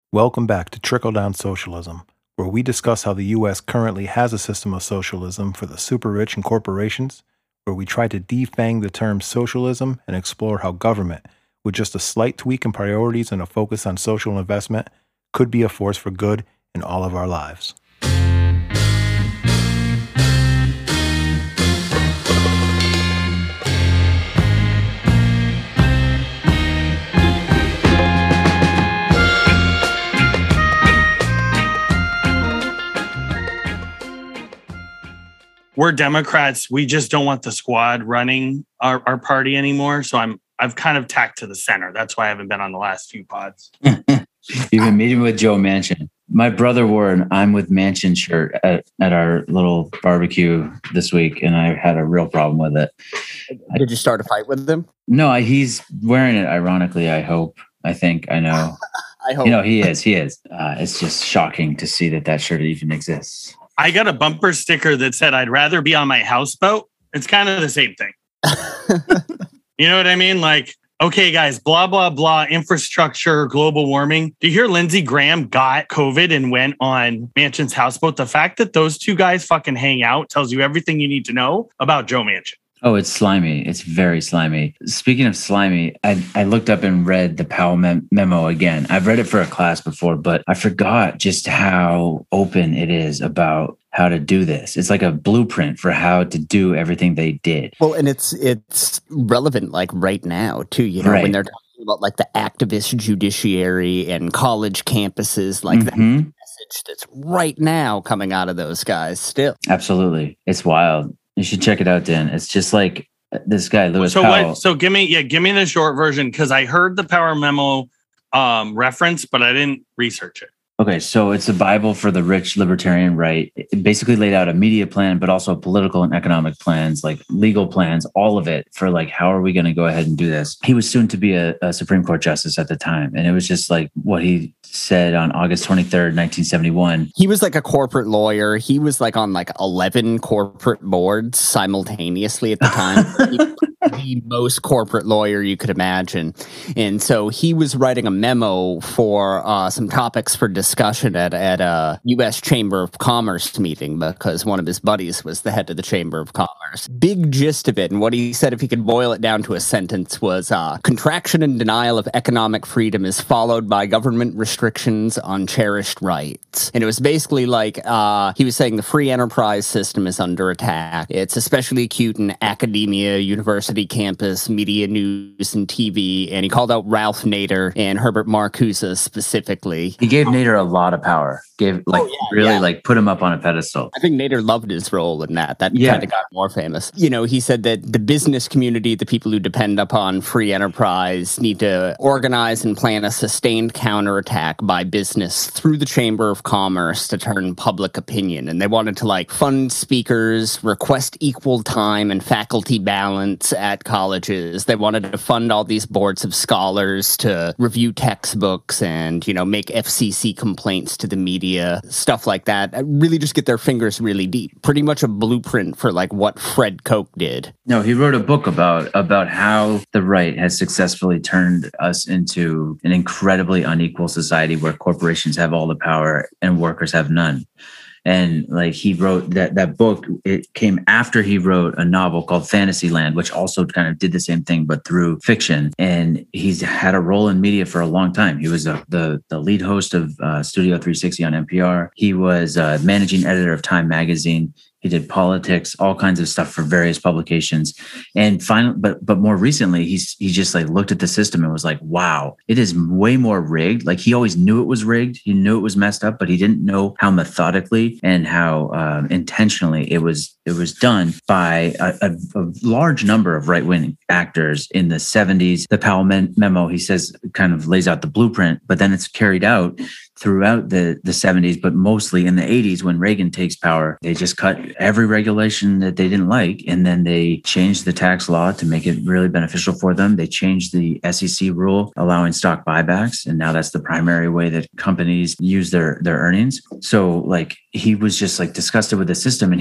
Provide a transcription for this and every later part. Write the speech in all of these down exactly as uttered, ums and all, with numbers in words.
Welcome back to Trickle Down Socialism, where we discuss how the U S currently has a system of socialism for the super rich and corporations, where we try to defang the term socialism and explore how government, with just a slight tweak in priorities and a focus on social investment, could be a force for good in all of our lives. We're Democrats. We just don't want the squad running our, our party anymore. So I'm I've kind of tacked to the center. That's why I haven't been on the last few pods. You've been meeting with Joe Manchin. My brother wore an I'm with Manchin shirt at, at our little barbecue this week, and I had a real problem with it. Did you start a fight with him? No, I, he's wearing it ironically, I hope. I think. I know. I hope. You know, he is. He is. Uh, it's just shocking to see that that shirt even exists. I got a bumper sticker that said, I'd rather be on my houseboat. It's kind of the same thing. You know what I mean? Like, okay, guys, blah, blah, blah, infrastructure, global warming. Do you hear Lindsey Graham got COVID and went on Manchin's houseboat? The fact that those two guys fucking hang out tells you everything you need to know about Joe Manchin. Oh, it's slimy. It's very slimy. Speaking of slimy, I, I looked up and read the Powell mem- memo again. I've read it for a class before, but I forgot just how open it is about how to do this. It's like a blueprint for how to do everything they did. Well, and it's it's relevant like right now too, you know, right. when they're talking about like the activist judiciary and college campuses, like mm-hmm. that message that's right now coming out of those guys still. Absolutely. It's wild. You should check it out, Dan. It's just like this guy, Lewis so Powell. What, so give me, yeah, give me the short version, because I heard the Power Memo um, reference, but I didn't research it. Okay, so it's a Bible for the rich libertarian right. It basically laid out a media plan, but also political and economic plans, like legal plans, all of it for like, how are we going to go ahead and do this? He was soon to be a, a Supreme Court justice at the time. And it was just like what he said on August twenty-third, nineteen seventy-one. He was like a corporate lawyer. He was like on like eleven corporate boards simultaneously at the time. The most corporate lawyer you could imagine. And so he was writing a memo for uh, some topics for discussion at, at a U S Chamber of Commerce meeting because one of his buddies was the head of the Chamber of Commerce. Big gist of it, and what he said, if he could boil it down to a sentence, was uh, contraction and denial of economic freedom is followed by government restrictions on cherished rights. And it was basically like, uh, he was saying the free enterprise system is under attack. It's especially acute in academia, university campus, media, news, and T V. And he called out Ralph Nader and Herbert Marcuse specifically. He gave Nader a lot of power. Gave like oh, yeah, really yeah. like put him up on a pedestal. I think Nader loved his role in that. That yeah. kind of got more famous. You know, he said that the business community, the people who depend upon free enterprise, need to organize and plan a sustained counterattack by business through the Chamber of Commerce to turn public opinion. And they wanted to like fund speakers, request equal time and faculty balance at colleges. They wanted to fund all these boards of scholars to review textbooks and, you know, make F C C complaints to the media, stuff like that. Really just get their fingers really deep. Pretty much a blueprint for like what Fred Koch did. No, he wrote a book about about how the right has successfully turned us into an incredibly unequal society where corporations have all the power and workers have none. And like he wrote that that book, it came after he wrote a novel called Fantasyland, which also kind of did the same thing, but through fiction. And he's had a role in media for a long time. He was a, the, the lead host of uh, Studio three sixty on N P R. He was uh, managing editor of Time magazine. He did politics, all kinds of stuff for various publications. And finally, but but more recently, he's he just like looked at the system and was like, wow, it is way more rigged. Like he always knew it was rigged. He knew it was messed up, but he didn't know how methodically and how um, intentionally it was it was done by a, a, a large number of right-wing actors in the seventies. The Powell memo, he says, kind of lays out the blueprint, but then it's carried out throughout the, the seventies, but mostly in the eighties when Reagan takes power. They just cut every regulation that they didn't like, and then they changed the tax law to make it really beneficial for them. They changed the S E C rule allowing stock buybacks, and now that's the primary way that companies use their, their earnings. So like he was just like disgusted with the system, and he put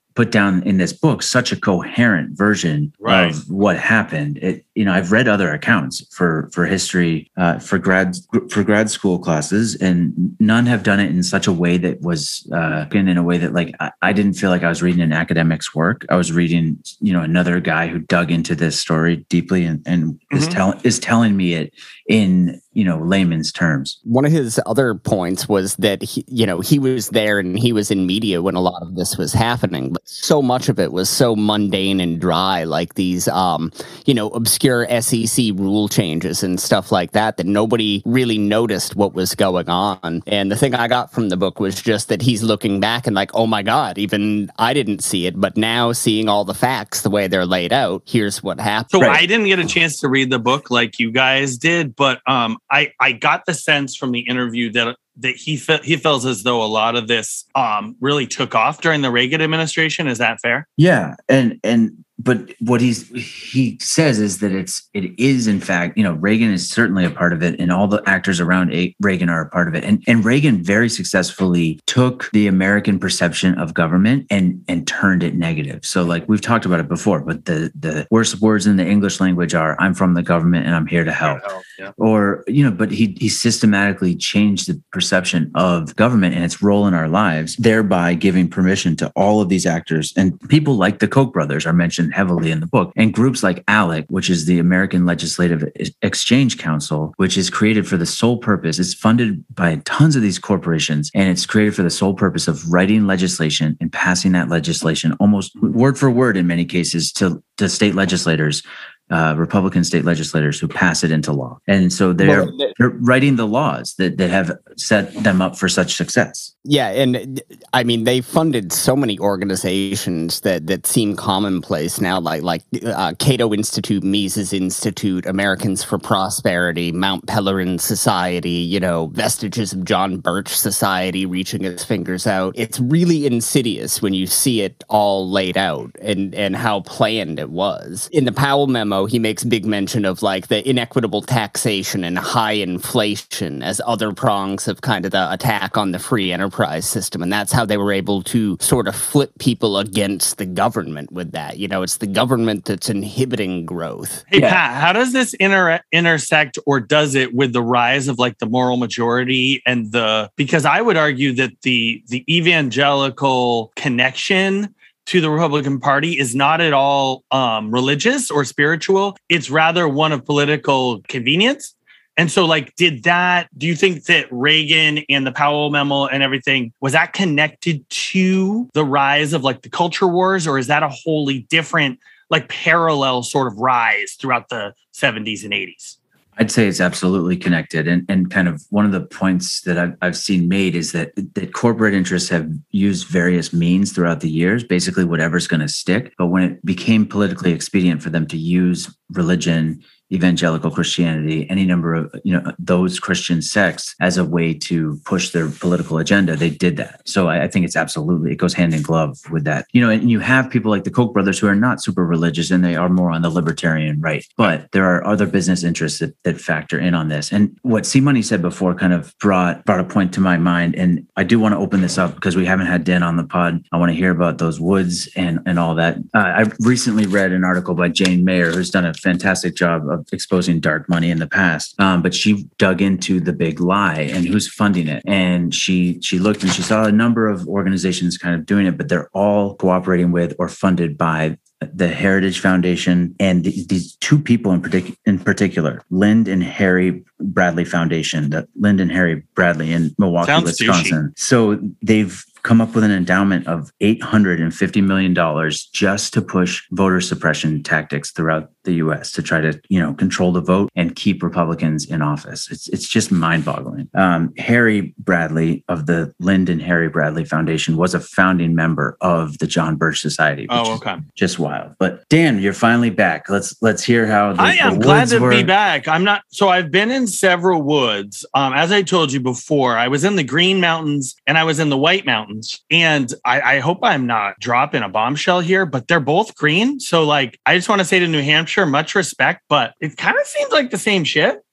put down in this book such a coherent version right. of what happened. It, you know, I've read other accounts for for history uh, for grad for grad school classes, and none have done it in such a way that was uh, in a way that like I, I didn't feel like I was reading an academic's work. I was reading, you know, another guy who dug into this story deeply and, and mm-hmm. is telling is telling me it in, you know, layman's terms. One of his other points was that, he, you know, he was there and he was in media when a lot of this was happening, but so much of it was so mundane and dry, like these, um, you know, obscure S E C rule changes and stuff like that, that nobody really noticed what was going on. And the thing I got from the book was just that he's looking back and like, oh my God, even I didn't see it, but now seeing all the facts the way they're laid out, here's what happened. So right. I didn't get a chance to read the book like you guys did, but um, I, I got the sense from the interview that that he fe- he feels as though a lot of this um, really took off during the Reagan administration. Is that fair? Yeah, and and but what he's he says is that it's it is in fact, you know, Reagan is certainly a part of it, and all the actors around a- Reagan are a part of it, and and Reagan very successfully took the American perception of government and and turned it negative. So like we've talked about it before, but the the worst words in the English language are "I'm from the government and I'm here to help," help yeah. or you know, but he he systematically changed the perception of government and its role in our lives, thereby giving permission to all of these actors, and people like the Koch brothers are mentioned heavily in the book, and groups like ALEC, which is the American Legislative Exchange Council, which is created for the sole purpose, it's funded by tons of these corporations, and it's created for the sole purpose of writing legislation and passing that legislation almost word for word in many cases to, to state legislators, Uh, Republican state legislators who pass it into law. And so they're, well, they're writing the laws that, that have set them up for such success. Yeah. And I mean, they funded so many organizations that, that seem commonplace now, like, like uh, Cato Institute, Mises Institute, Americans for Prosperity, Mount Pelerin Society, you know, vestiges of John Birch Society reaching its fingers out. It's really insidious when you see it all laid out and, and how planned it was. In the Powell memo, he makes big mention of like the inequitable taxation and high inflation as other prongs of kind of the attack on the free enterprise system. And that's how they were able to sort of flip people against the government with that. You know, it's the government that's inhibiting growth. Hey, yeah. Pat, how does this inter- intersect or does it with the rise of like the moral majority and the, because I would argue that the the evangelical connection to the Republican Party is not at all um, religious or spiritual. It's rather one of political convenience. And so like, did that, do you think that Reagan and the Powell memo and everything, was that connected to the rise of like the culture wars, or is that a wholly different, like parallel sort of rise throughout the seventies and eighties? I'd say it's absolutely connected. And, and kind of one of the points that I've, I've seen made is that, that corporate interests have used various means throughout the years, basically whatever's going to stick. But when it became politically expedient for them to use religion, evangelical Christianity, any number of, you know, those Christian sects as a way to push their political agenda, they did that. So I, I think it's absolutely, it goes hand in glove with that. You know, and you have people like the Koch brothers who are not super religious and they are more on the libertarian right. But there are other business interests that, that factor in on this. And what C Money said before kind of brought, brought a point to my mind. And I do want to open this up because we haven't had Dan on the pod. I want to hear about those woods and, and all that. Uh, I recently read an article by Jane Mayer, who's done a fantastic job of exposing dark money in the past. Um, but she dug into the big lie and who's funding it. And she she looked and she saw a number of organizations kind of doing it, but they're all cooperating with or funded by the Heritage Foundation and the, these two people in, partic- in particular, Lynd and Harry Bradley Foundation, the Lynd and Harry Bradley in Milwaukee, Sounds Wisconsin. douchey. So they've come up with an endowment of eight hundred fifty million dollars just to push voter suppression tactics throughout the U S to try to, you know, control the vote and keep Republicans in office. It's it's just mind-boggling. Um, Harry Bradley of the Lynd and Harry Bradley Foundation was a founding member of the John Birch Society. Which Oh, okay. Is just wild. But Dan, you're finally back. Let's let's hear how the, I am the glad woods to were. be back. I'm not, so I've been in several woods. Um, as I told you before, I was in the Green Mountains and I was in the White Mountains. And I, I hope I'm not dropping a bombshell here, but they're both green. So like, I just want to say to New Hampshire, much respect, but it kind of seems like the same shit.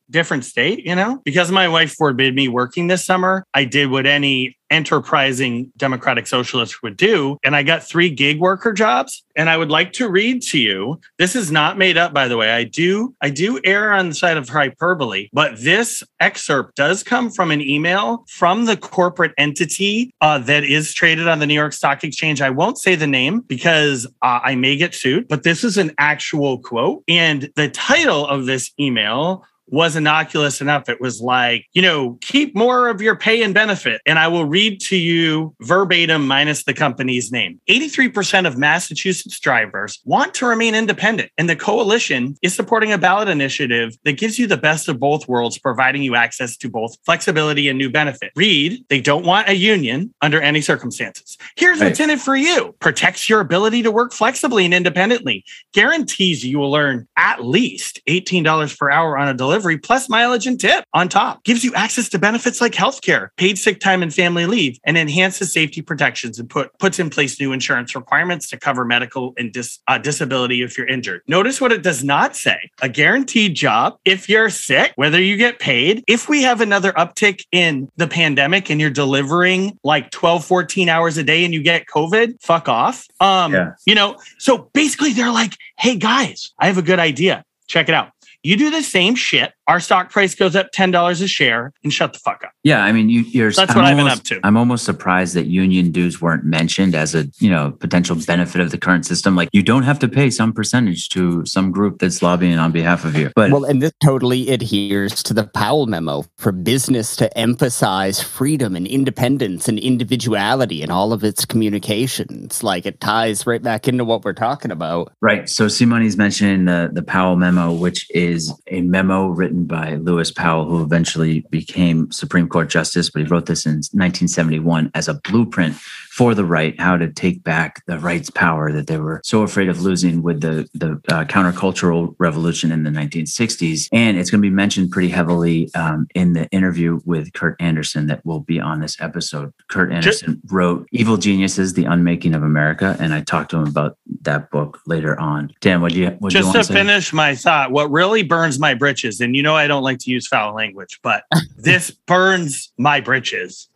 different state, you know? Because my wife forbid me working this summer, I did what any enterprising democratic socialist would do. And I got three gig worker jobs. And I would like to read to you. This is not made up, by the way. I do, I do err on the side of hyperbole, but this excerpt does come from an email from the corporate entity uh, that is traded on the New York Stock Exchange. I won't say the name because uh, I may get sued, but this is an actual quote. And the title of this email was innocuous enough. It was like, you know, keep more of your pay and benefit. And I will read to you verbatim minus the company's name. eighty-three percent of Massachusetts drivers want to remain independent. And the coalition is supporting a ballot initiative that gives you the best of both worlds, providing you access to both flexibility and new benefit. Read, they don't want a union under any circumstances. Here's Right. what's in it for you. Protects your ability to work flexibly and independently. Guarantees you will earn at least eighteen dollars per hour on a delivery plus mileage and tip on top. Gives you access to benefits like healthcare, paid sick time and family leave, and enhances safety protections and put puts in place new insurance requirements to cover medical and dis, uh, disability if you're injured. Notice what it does not say. A guaranteed job if you're sick, whether you get paid. If we have another uptick in the pandemic and you're delivering like twelve, fourteen hours a day and you get COVID, fuck off. Um, Yeah. You know, so basically they're like, hey guys, I have a good idea. Check it out. You do the same shit. Our stock price goes up ten dollars a share and shut the fuck up. Yeah, I mean, you, you're. That's I'm what I've been almost- up to. I'm almost surprised that union dues weren't mentioned as a you know potential benefit of the current system. Like, you don't have to pay some percentage to some group that's lobbying on behalf of you. But Well, and this totally adheres to the Powell memo for business to emphasize freedom and independence and individuality in all of its communications. Like, it ties right back into what we're talking about. right, so Simoni's mentioning the the Powell memo, which is a memo written by Lewis Powell, who eventually became Supreme Court Justice, but he wrote this in nineteen seventy-one as a blueprint for the right, how to take back the right's power that they were so afraid of losing with the, the uh, countercultural revolution in the nineteen sixties. And it's going to be mentioned pretty heavily um, in the interview with Kurt Anderson that will be on this episode. Kurt Anderson Just, wrote Evil Geniuses, The Unmaking of America, and I talked to him about that book later on. Dan, what do you what do you Just want to to say? finish my thought, what really burns my britches, and you know I don't like to use foul language, but this burns my britches,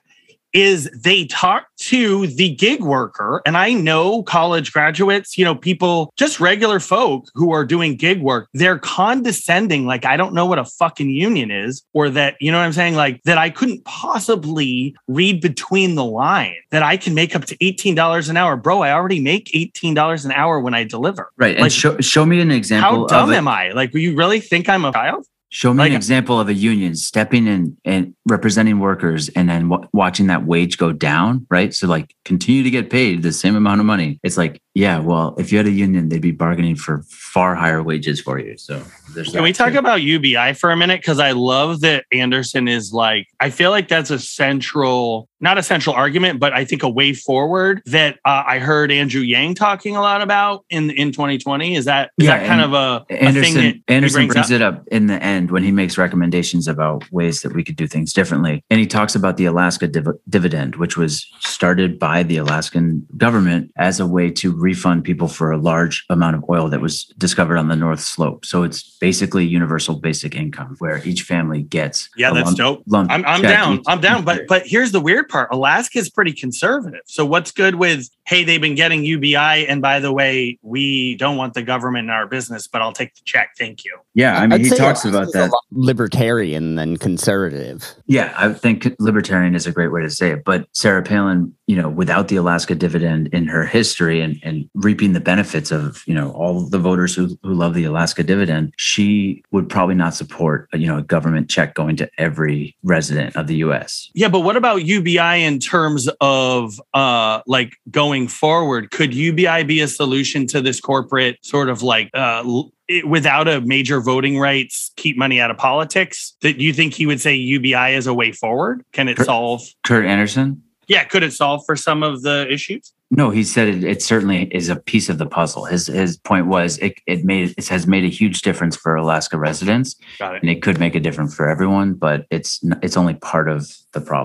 is they talk to the gig worker. And I know college graduates, you know, people, just regular folk who are doing gig work, they're condescending. Like, I don't know what a fucking union is, or that, you know what I'm saying? Like, that I couldn't possibly read between the lines that I can make up to eighteen dollars an hour. Bro, I already make eighteen dollars an hour when I deliver. Right. And Like, show, show me an example. how dumb of am I? Like, you really think I'm a child? Show me Like- an example of a union stepping in and representing workers and then w- watching that wage go down, right? So, like, continue to get paid the same amount of money. It's like, yeah, well, if you had a union, they'd be bargaining for far higher wages for you. So there's Can we that talk too. about U B I for a minute? Because I love that Anderson is like, I feel like that's a central, not a central argument, but I think a way forward that uh, I heard Andrew Yang talking a lot about in in twenty twenty. Is that, is Yeah, that kind and of a, a Anderson, thing that he Anderson brings, brings up? it up in the end when he makes recommendations about ways that we could do things differently. And he talks about the Alaska div- dividend, which was started by the Alaskan government as a way to refund people for a large amount of oil that was discovered on the North Slope. So it's basically universal basic income where each family gets. Yeah, a that's lump- dope. lump I'm, I'm check down. each- I'm down. each But year. but here's the weird part. Alaska is pretty conservative. So what's good with, hey, they've been getting U B I, and by the way, we don't want the government in our business, but I'll take the check. Thank you. Yeah, I mean, I'd he say talks Alaska's about a that. lot libertarian than conservative. Yeah, I think libertarian is a great way to say it. But Sarah Palin, you know, without the Alaska dividend in her history and, and reaping the benefits of, you know, all the voters who, who love the Alaska dividend, she would probably not support, you know, a government check going to every resident of the U S. Yeah, but what about U B I in terms of uh, like going forward? Could U B I be a solution to this corporate sort of like uh, l- it, without a major voting rights, keep money out of politics? That you think he would say U B I is a way forward? Can it Kurt- solve? Kurt Anderson? Yeah, could it solve for some of the issues? No, he said it, it certainly is a piece of the puzzle. His his point was it it made it has made a huge difference for Alaska residents, Got it. and it could make a difference for everyone, but it's n- it's only part of the problem.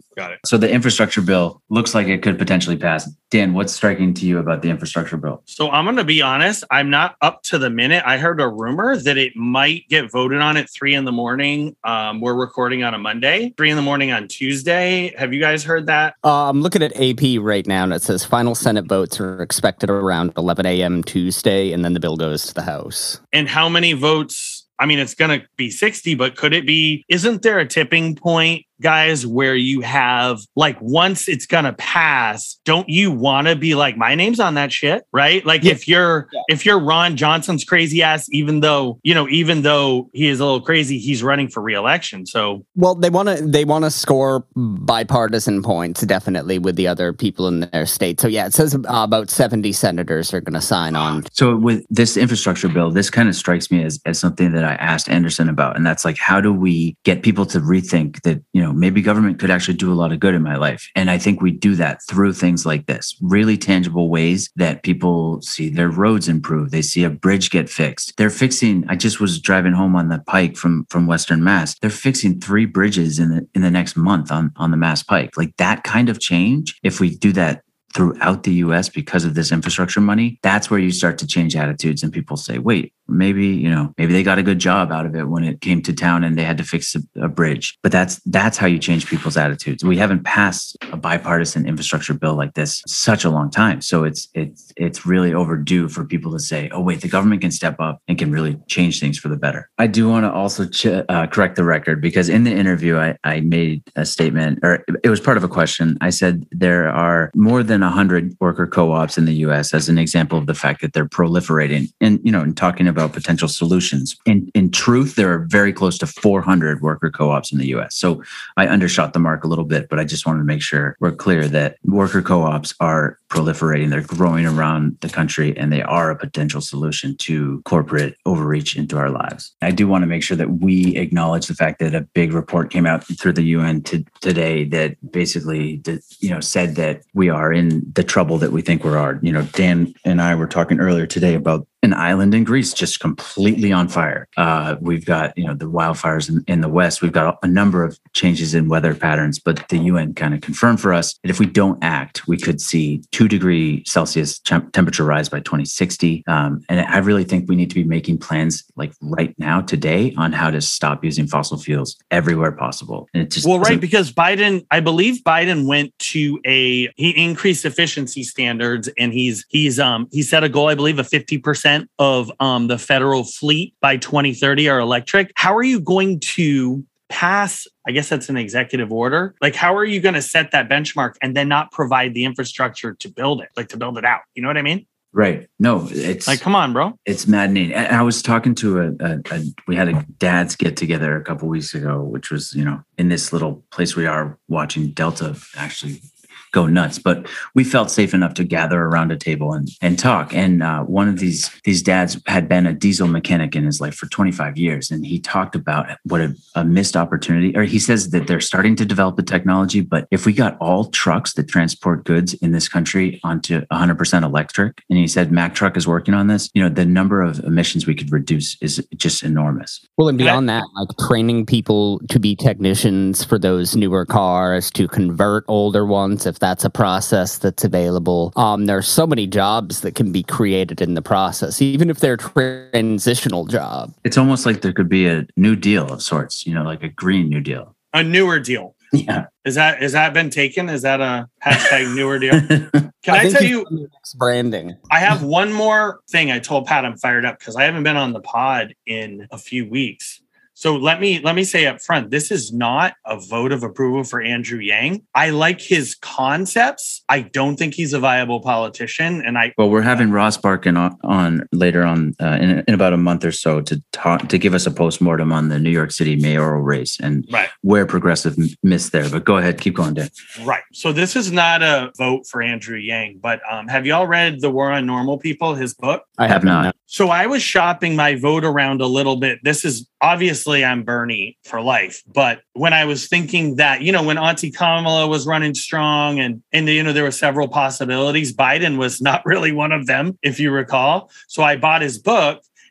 Got it. So the infrastructure bill looks like it could potentially pass. Dan, what's striking to you about the infrastructure bill? So I'm going to be honest. I'm not up to the minute. I heard a rumor that it might get voted on at three in the morning. Um, we're recording on a Monday, three in the morning on Tuesday. Have you guys heard that? Uh, I'm looking at A P right now, and it says final Senate votes are expected around eleven a.m. Tuesday, and then the bill goes to the House. And how many votes? I mean, it's going to be sixty, but could it be? Isn't there a tipping point, guys, where you have like once it's going to pass, don't you want to be like, my name's on that shit, right? Like yeah. if you're yeah. if you're Ron Johnson's crazy ass, even though, you know, even though he is a little crazy, he's running for re-election. So well, they want to they want to score bipartisan points, definitely, with the other people in their state. So yeah, it says uh, about seventy senators are going to sign on. So with this infrastructure bill, this kind of strikes me as, as something that I asked Anderson about, and that's like, how do we get people to rethink that, you know, maybe government could actually do a lot of good in my life? And I think we do that through things like this, really tangible ways that people see their roads improve. They see a bridge get fixed. They're fixing, I just was driving home on the Pike from, from Western Mass. They're fixing three bridges in the, in the next month on, on the Mass Pike. Like that kind of change, if we do that throughout the U S because of this infrastructure money, that's where you start to change attitudes and people say, wait, maybe, you know, maybe they got a good job out of it when it came to town and they had to fix a, a bridge. But that's that's how you change people's attitudes. We haven't passed a bipartisan infrastructure bill like this such a long time. So it's it's it's really overdue for people to say, oh, wait, the government can step up and can really change things for the better. I do want to also ch- uh, correct the record, because in the interview, I, I made a statement, or it was part of a question. I said there are more than one hundred worker co-ops in the U S as an example of the fact that they're proliferating and, you know, and talking about potential solutions. In in truth, there are very close to four hundred worker co-ops in the U S. So I undershot the mark a little bit, but I just wanted to make sure we're clear that worker co-ops are proliferating. They're growing around the country, and they are a potential solution to corporate overreach into our lives. I do want to make sure that we acknowledge the fact that a big report came out through the U N to, today that basically, you know, said that we are in the trouble that we think we are. You know, Dan and I were talking earlier today about an island in Greece just completely on fire. Uh, we've got, you know, the wildfires in, in the West. We've got a number of changes in weather patterns, but the U N kind of confirmed for us that if we don't act, we could see two degree Celsius temp- temperature rise by twenty sixty. Um, and I really think we need to be making plans like right now, today, on how to stop using fossil fuels everywhere possible. And it just well, right, because Biden, I believe Biden went to a he increased efficiency standards, and he's he's um he set a goal, I believe, of fifty percent of um, the federal fleet by twenty thirty are electric. How are you going to pass, I guess that's an executive order, like how are you going to set that benchmark and then not provide the infrastructure to build it, like to build it out? You know what I mean? Right. No, it's like, come on, bro. It's maddening. And I was talking to a, a, a we had a dad's get together a couple of weeks ago, which was, you know, in this little place we are watching Delta actually go nuts, but we felt safe enough to gather around a table and, and talk. And uh, one of these these dads had been a diesel mechanic in his life for twenty-five years. And he talked about what a, a missed opportunity, or he says that they're starting to develop the technology, but if we got all trucks that transport goods in this country onto one hundred percent electric, and he said Mack Truck is working on this, you know, the number of emissions we could reduce is just enormous. Well, and beyond that, like training people to be technicians for those newer cars, to convert older ones, if that's a process that's available. Um, there's so many jobs that can be created in the process, even if they're transitional job. It's almost like there could be a new deal of sorts, you know, like a green new deal. A newer deal. Yeah. Is that is that been taken? Is that a hashtag newer deal? Can I, I tell you next branding? I have one more thing. I told Pat I'm fired up because I haven't been on the pod in a few weeks. So let me let me say up front, this is not a vote of approval for Andrew Yang. I like his concepts. I don't think he's a viable politician. And I well, we're having Ross Barkan on, on later on uh, in, in about a month or so to talk to give us a postmortem on the New York City mayoral race and right. where progressive missed there. But go ahead, keep going, Dan. Right. So this is not a vote for Andrew Yang, but um, have y'all read The War on Normal People, his book? I have not. So I was shopping my vote around a little bit. This is obviously I'm Bernie for life. But when I was thinking that, you know, when Auntie Kamala was running strong and, and, you know, there were several possibilities, Biden was not really one of them, if you recall. So I bought his book.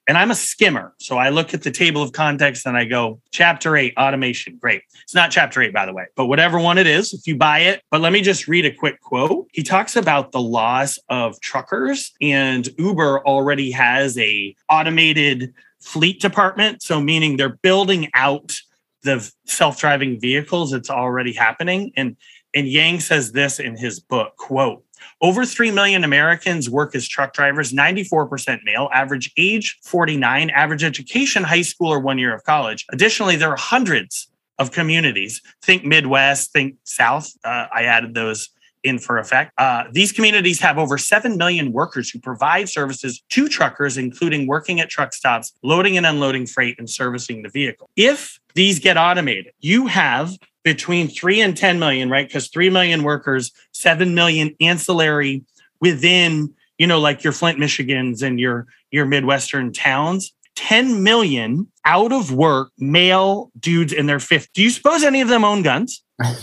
And I'm a skimmer. So I look at the table of contents and I go, chapter eight, automation. Great. It's not chapter eight, by the way, but whatever one it is, if you buy it. But let me just read a quick quote. He talks about the loss of truckers, and Uber already has a automated fleet department. So meaning they're building out the self-driving vehicles. It's already happening. And, and Yang says this in his book, quote, over three million Americans work as truck drivers, ninety-four percent male, average age forty-nine, average education, high school or one year of college. Additionally, there are hundreds of communities. Think Midwest, think South. Uh, I added those in for effect. Uh, these communities have over seven million workers who provide services to truckers, including working at truck stops, loading and unloading freight, and servicing the vehicle. If these get automated, you have between three and ten million, right? Because three million workers, seven million ancillary within, you know, like your Flint, Michigans and your, your Midwestern towns, ten million out of work male dudes in their fifties. Do you suppose any of them own guns?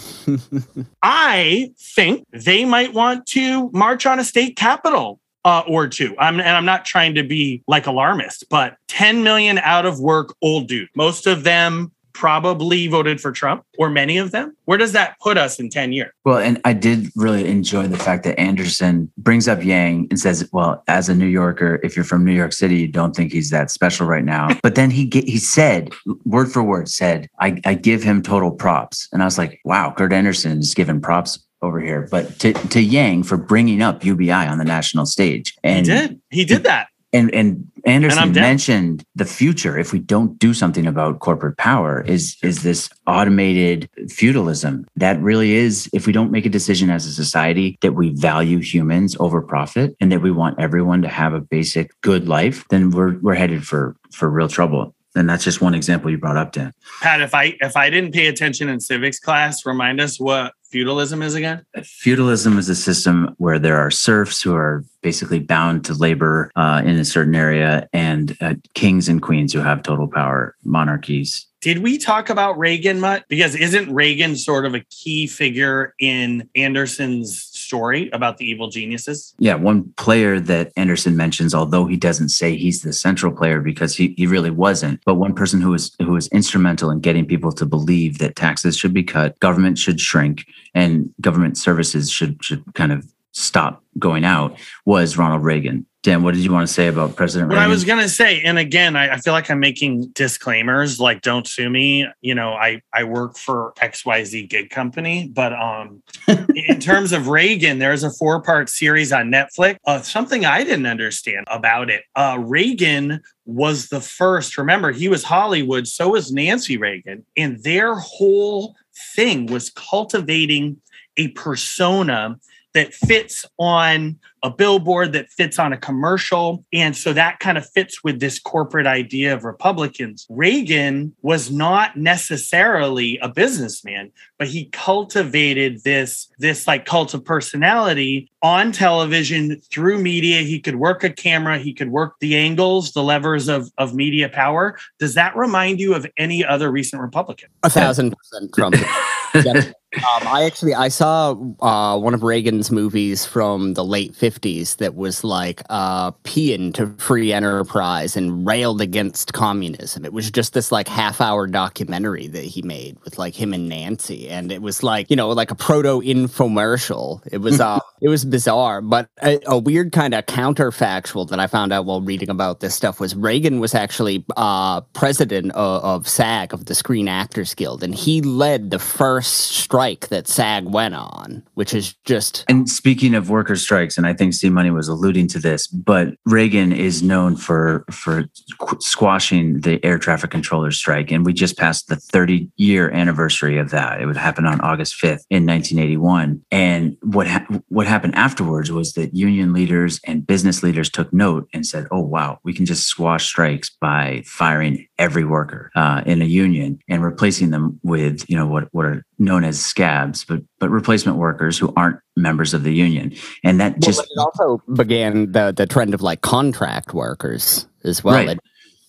I think they might want to march on a state capitol uh, or two. I'm, and I'm not trying to be like alarmist, but ten million out of work old dude. Most of them probably voted for Trump, or many of them. Where does that put us in ten years? Well, and I did really enjoy the fact that Anderson brings up Yang and says, well, as a New Yorker, if you're from New York City, you don't think he's that special right now. But then he he said, word for word, said, I, I give him total props. And I was like, wow, Kurt Anderson is giving props over here. But to, to Yang for bringing up U B I on the national stage. And he did. He did that. And and Anderson and mentioned the future, if we don't do something about corporate power, is is this automated feudalism that really is, if we don't make a decision as a society that we value humans over profit and that we want everyone to have a basic good life, then we're we're headed for for real trouble. And that's just one example you brought up, Dan. Pat, if I if I didn't pay attention in civics class, remind us what feudalism is again? Feudalism is a system where there are serfs who are basically bound to labor uh, in a certain area, and uh, kings and queens who have total power, monarchies. Did we talk about Reagan much? Because isn't Reagan sort of a key figure in Anderson's story about the evil geniuses? Yeah, one player that Anderson mentions, although he doesn't say he's the central player because he, he really wasn't, but one person who was who was instrumental in getting people to believe that taxes should be cut, government should shrink, and government services should should kind of stop going out was Ronald Reagan. Dan, what did you want to say about President what Reagan? I was going to say, and again, I, I feel like I'm making disclaimers, like don't sue me. You know, I, I work for X Y Z gig company, but um, in terms of Reagan, there's a four-part series on Netflix. Uh, something I didn't understand about it. Uh, Reagan was the first, remember, he was Hollywood, so was Nancy Reagan, and their whole thing was cultivating a persona that fits on a billboard, that fits on a commercial. And so that kind of fits with this corporate idea of Republicans. Reagan was not necessarily a businessman, but he cultivated this, this like cult of personality on television through media. He could work a camera. He could work the angles, the levers of, of media power. Does that remind you of any other recent Republican? A thousand percent Trump. Yes. Um, I actually I saw uh, one of Reagan's movies from the late fifties that was like uh, peeing to free enterprise and railed against communism. It was just this like half hour documentary that he made with like him and Nancy, and it was like, you know, like a proto infomercial. It was uh, it was bizarre, but a, a weird kind of counterfactual that I found out while reading about this stuff was Reagan was actually uh, president of, of SAG, of the Screen Actors Guild, and he led the first strike that SAG went on, which is just... And speaking of worker strikes, and I think C Money was alluding to this, but Reagan is known for for squashing the air traffic controllers strike, and we just passed the thirty-year anniversary of that. It would happen on August fifth in nineteen eighty-one. And what ha- what happened afterwards was that union leaders and business leaders took note and said, oh, wow, we can just squash strikes by firing every worker uh, in a union and replacing them with, you know, what, what are known as scabs, but but replacement workers who aren't members of the union. And that just well, it also began the the trend of like contract workers as well. Right. It,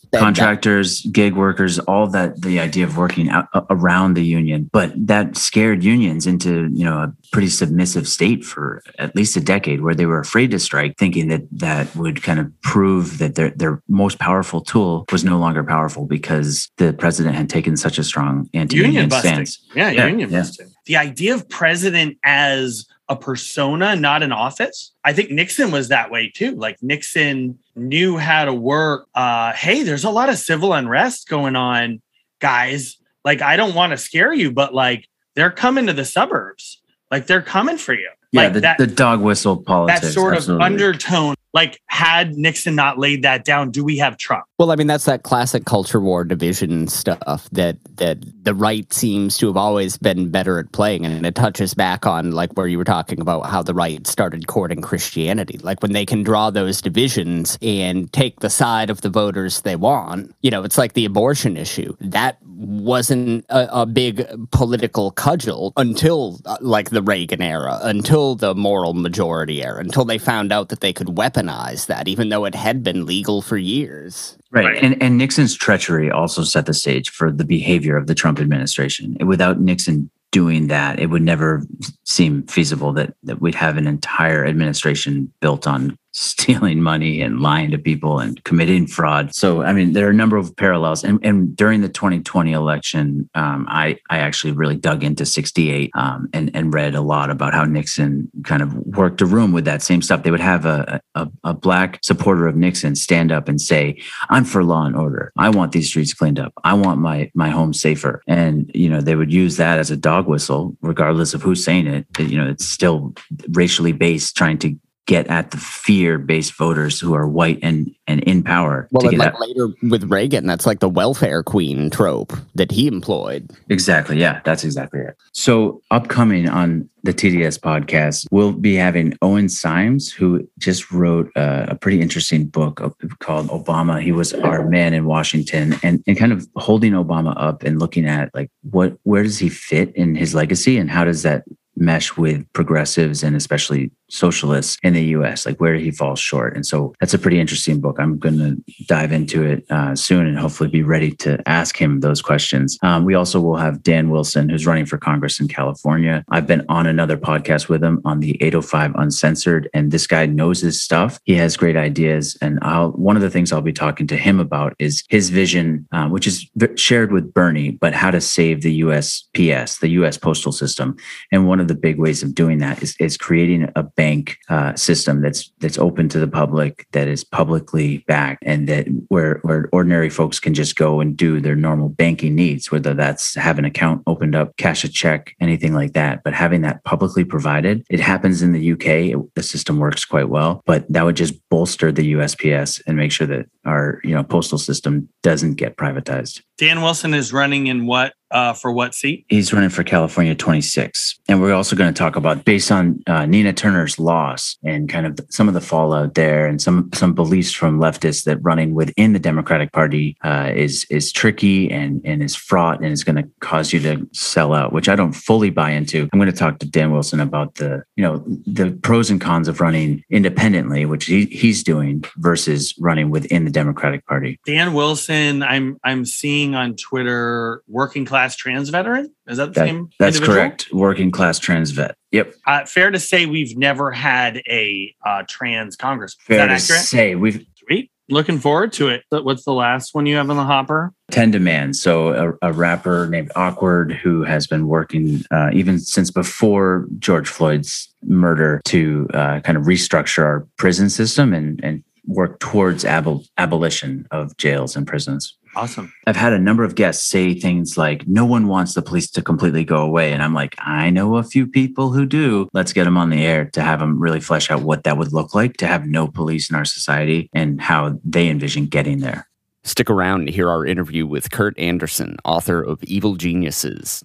contractors, gig workers, all that, the idea of working out, uh, around the union, but that scared unions into, you know, a pretty submissive state for at least a decade where they were afraid to strike, thinking that that would kind of prove that their, their most powerful tool was no longer powerful because the president had taken such a strong anti-union stance. Yeah, yeah, union yeah. busting. The idea of president as a persona, not an office. I think Nixon was that way too. Like Nixon knew how to work. Uh, hey, there's a lot of civil unrest going on, guys. Like, I don't want to scare you, but like they're coming to the suburbs. Like they're coming for you. Yeah, like the, that, the dog whistle politics. that sort absolutely. of undertone. Like, had Nixon not laid that down, do we have Trump? Well, I mean, that's that classic culture war division stuff that that the right seems to have always been better at playing. And it touches back on like where you were talking about how the right started courting Christianity. Like when they can draw those divisions and take the side of the voters they want, you know, it's like the abortion issue. That wasn't a, a big political cudgel until uh, like the Reagan era, until the moral majority era, until they found out that they could weaponize that, even though it had been legal for years. Right. Right. And, and Nixon's treachery also set the stage for the behavior of the Trump administration. Without Nixon doing that, it would never seem feasible that, that we'd have an entire administration built on stealing money and lying to people and committing fraud. So, I mean, there are a number of parallels. And, and during the twenty twenty election, um, I, I actually really dug into sixty-eight um, and, and read a lot about how Nixon kind of worked a room with that same stuff. They would have a, a, a black supporter of Nixon stand up and say, I'm for law and order. I want these streets cleaned up. I want my, my home safer. And, you know, they would use that as a dog whistle, regardless of who's saying it. You know, it's still racially based, trying to get at the fear-based voters who are white and, and in power. Well, to and get like at- later with Reagan, that's like the welfare queen trope that he employed. Exactly. Yeah, that's exactly it. So upcoming on the T D S podcast, we'll be having Owen Symes, who just wrote a, a pretty interesting book called Obama. He was our man in Washington, and, and kind of holding Obama up and looking at like what, where does he fit in his legacy and how does that mesh with progressives and especially socialists in the U S, like where he falls short. And so that's a pretty interesting book. I'm going to dive into it uh, soon and hopefully be ready to ask him those questions. Um, we also will have Dan Wilson, who's running for Congress in California. I've been on another podcast with him on the eight oh five Uncensored, and this guy knows his stuff. He has great ideas. And I'll, one of the things I'll be talking to him about is his vision, uh, which is shared with Bernie, but how to save the U S P S, the U S postal system. And one of the big ways of doing that is, is creating a bank uh, system that's that's open to the public, that is publicly backed, and that where where ordinary folks can just go and do their normal banking needs, whether that's have an account opened up, cash a check, anything like that. But having that publicly provided, it happens in the U K. It, the system works quite well, but that would just bolster the U S P S and make sure that our you know postal system doesn't get privatized. Dan Wilson is running in what uh, for what seat? He's running for California twenty-six. And we're also going to talk about, based on uh, Nina Turner's loss and kind of some of the fallout there and some some beliefs from leftists that running within the Democratic Party uh, is is tricky and, and is fraught and is going to cause you to sell out, which I don't fully buy into. I'm going to talk to Dan Wilson about the, you know, the pros and cons of running independently, which he, he's doing, versus running within the Democratic Party. Dan Wilson, I'm I'm seeing on Twitter, working class trans veteran. Is that the That, same? that's individual? correct. Working class trans vet. Yep. Uh, fair to say we've never had a uh, trans congressman. Is Fair that to accurate? say, we've Sweet. Looking forward to it. What's the last one you have on the hopper? ten Demands. So a, a rapper named Awkward, who has been working uh, even since before George Floyd's murder to uh, kind of restructure our prison system and, and work towards abol- abolition of jails and prisons. Awesome. I've had a number of guests say things like, no one wants the police to completely go away. And I'm like, I know a few people who do. Let's get them on the air to have them really flesh out what that would look like to have no police in our society and how they envision getting there. Stick around to hear our interview with Kurt Anderson, author of Evil Geniuses.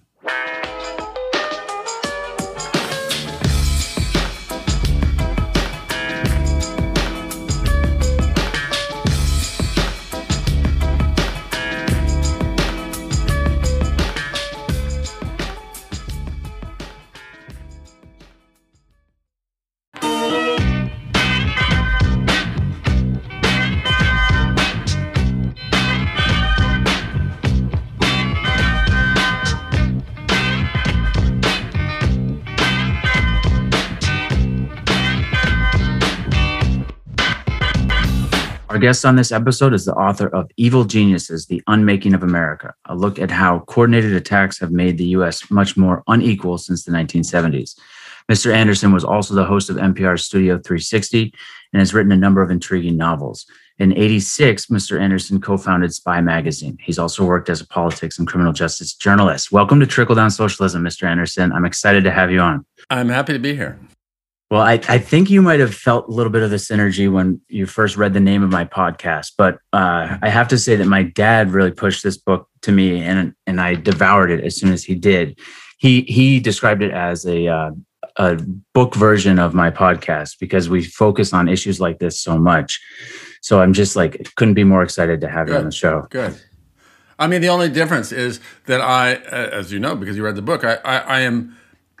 Our guest on this episode is the author of Evil Geniuses, The Unmaking of America, a look at how coordinated attacks have made the U S much more unequal since the nineteen seventies. Mister Anderson was also the host of N P R's Studio three sixty and has written a number of intriguing novels. In eighty-six, Mister Anderson co-founded Spy Magazine. He's also worked as a politics and criminal justice journalist. Welcome to Trickle Down Socialism, Mister Anderson. I'm excited to have you on. I'm happy to be here. Well, I, I think you might have felt a little bit of this energy when you first read the name of my podcast, but uh, I have to say that my dad really pushed this book to me, and and I devoured it as soon as he did. He he described it as a uh, a book version of my podcast because we focus on issues like this so much. So I'm just like couldn't be more excited to have Good. you on the show. Good. I mean, the only difference is that I, as you know, because you read the book, I I, I am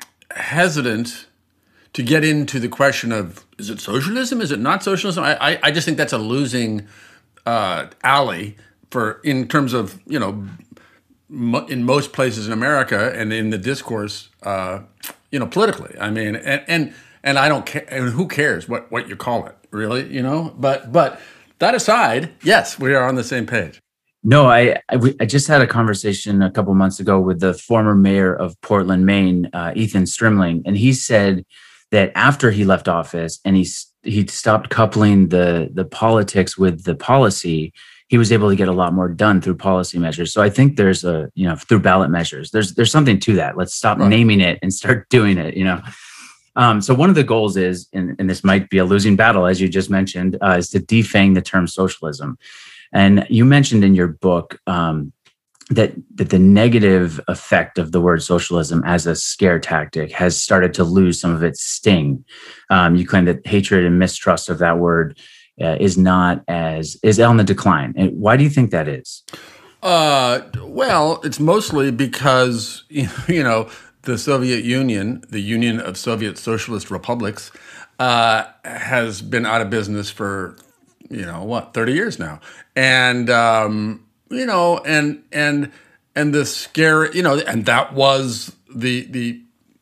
hesitant to get into the question of, is it socialism? Is it not socialism? I I, I just think that's a losing uh, alley for in terms of, you know, mo- in most places in America and in the discourse, uh, you know, politically. I mean, and and and I don't care. And who cares what, what you call it, really? You know. But but that aside, yes, we are on the same page. No, I I, we, I just had a conversation a couple months ago with the former mayor of Portland, Maine, uh, Ethan Strimling, and he said that after he left office and he he stopped coupling the the politics with the policy, he was able to get a lot more done through policy measures. So I think there's a, you know, through ballot measures, there's there's something to that. Let's stop right. naming it and start doing it, you know. Um, so one of the goals is, and, and this might be a losing battle, as you just mentioned, uh, is to defang the term socialism. And you mentioned in your book um, that that the negative effect of the word socialism as a scare tactic has started to lose some of its sting. Um, you claim that hatred and mistrust of that word uh, is not as is on the decline. And why do you think that is? Uh, well, it's mostly because, you know, the Soviet Union, the Union of Soviet Socialist Republics, uh, has been out of business for, you know, what, thirty years now. And, um, you know, and, and, and the scare, you know, and that was the, the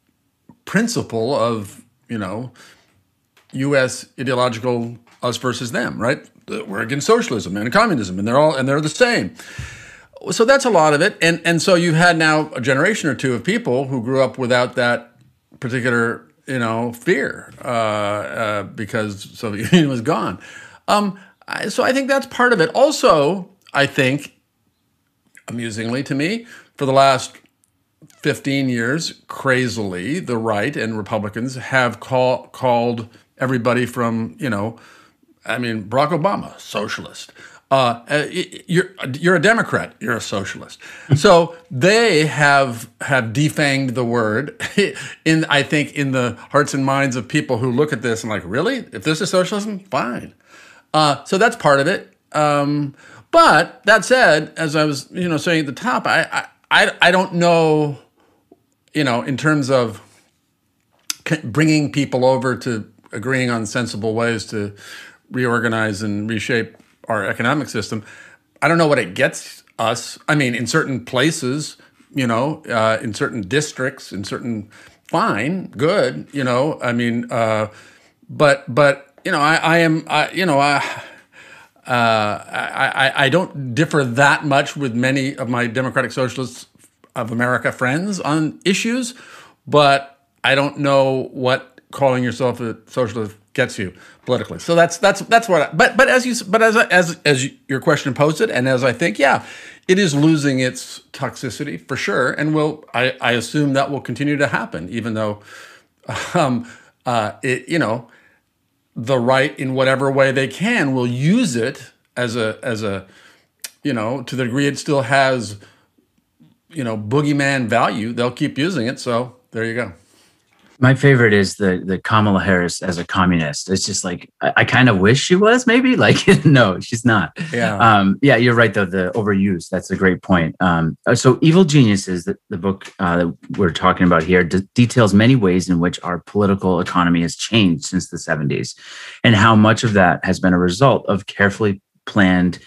principle of, you know, U S ideological us versus them, right? We're against socialism and communism, and they're all, and they're the same. So that's a lot of it. And, and so you've had now a generation or two of people who grew up without that particular, you know, fear, uh, uh, because Soviet Union was gone. Um, I, so I think that's part of it. Also, I think, amusingly to me, for the last fifteen years, crazily, the right and Republicans have call, called everybody from, you know, I mean, Barack Obama, socialist. Uh, you're you're a Democrat, you're a socialist. So they have have defanged the word in, I think, in the hearts and minds of people who look at this and like, really? If this is socialism, fine. Uh, so that's part of it. Um, But that said, as I was, you know, saying at the top, I, I, I don't know, you know, in terms of bringing people over to agreeing on sensible ways to reorganize and reshape our economic system. I don't know what it gets us. I mean, in certain places, you know, uh, in certain districts, in certain, fine, good, you know. I mean, uh, but but you know, I, I am, I, you know, I. Uh, I, I don't differ that much with many of my Democratic Socialists of America friends on issues, but I don't know what calling yourself a socialist gets you politically. So that's that's that's what. I, but but as you but as as as your question posed it, and as I think, yeah, it is losing its toxicity for sure, and will I, I assume that will continue to happen, even though, um, uh, it you know. the right, in whatever way they can, will use it as a as a you know, to the degree it still has, you know, boogeyman value, they'll keep using it. So there you go. My favorite is the the Kamala Harris as a communist. It's just like, I, I kind of wish she was, maybe. Like, no, she's not. Yeah. Um, yeah, you're right, though. The overuse, that's a great point. Um, so Evil Geniuses, the, the book uh, that we're talking about here, de- details many ways in which our political economy has changed since the seventies and how much of that has been a result of carefully planned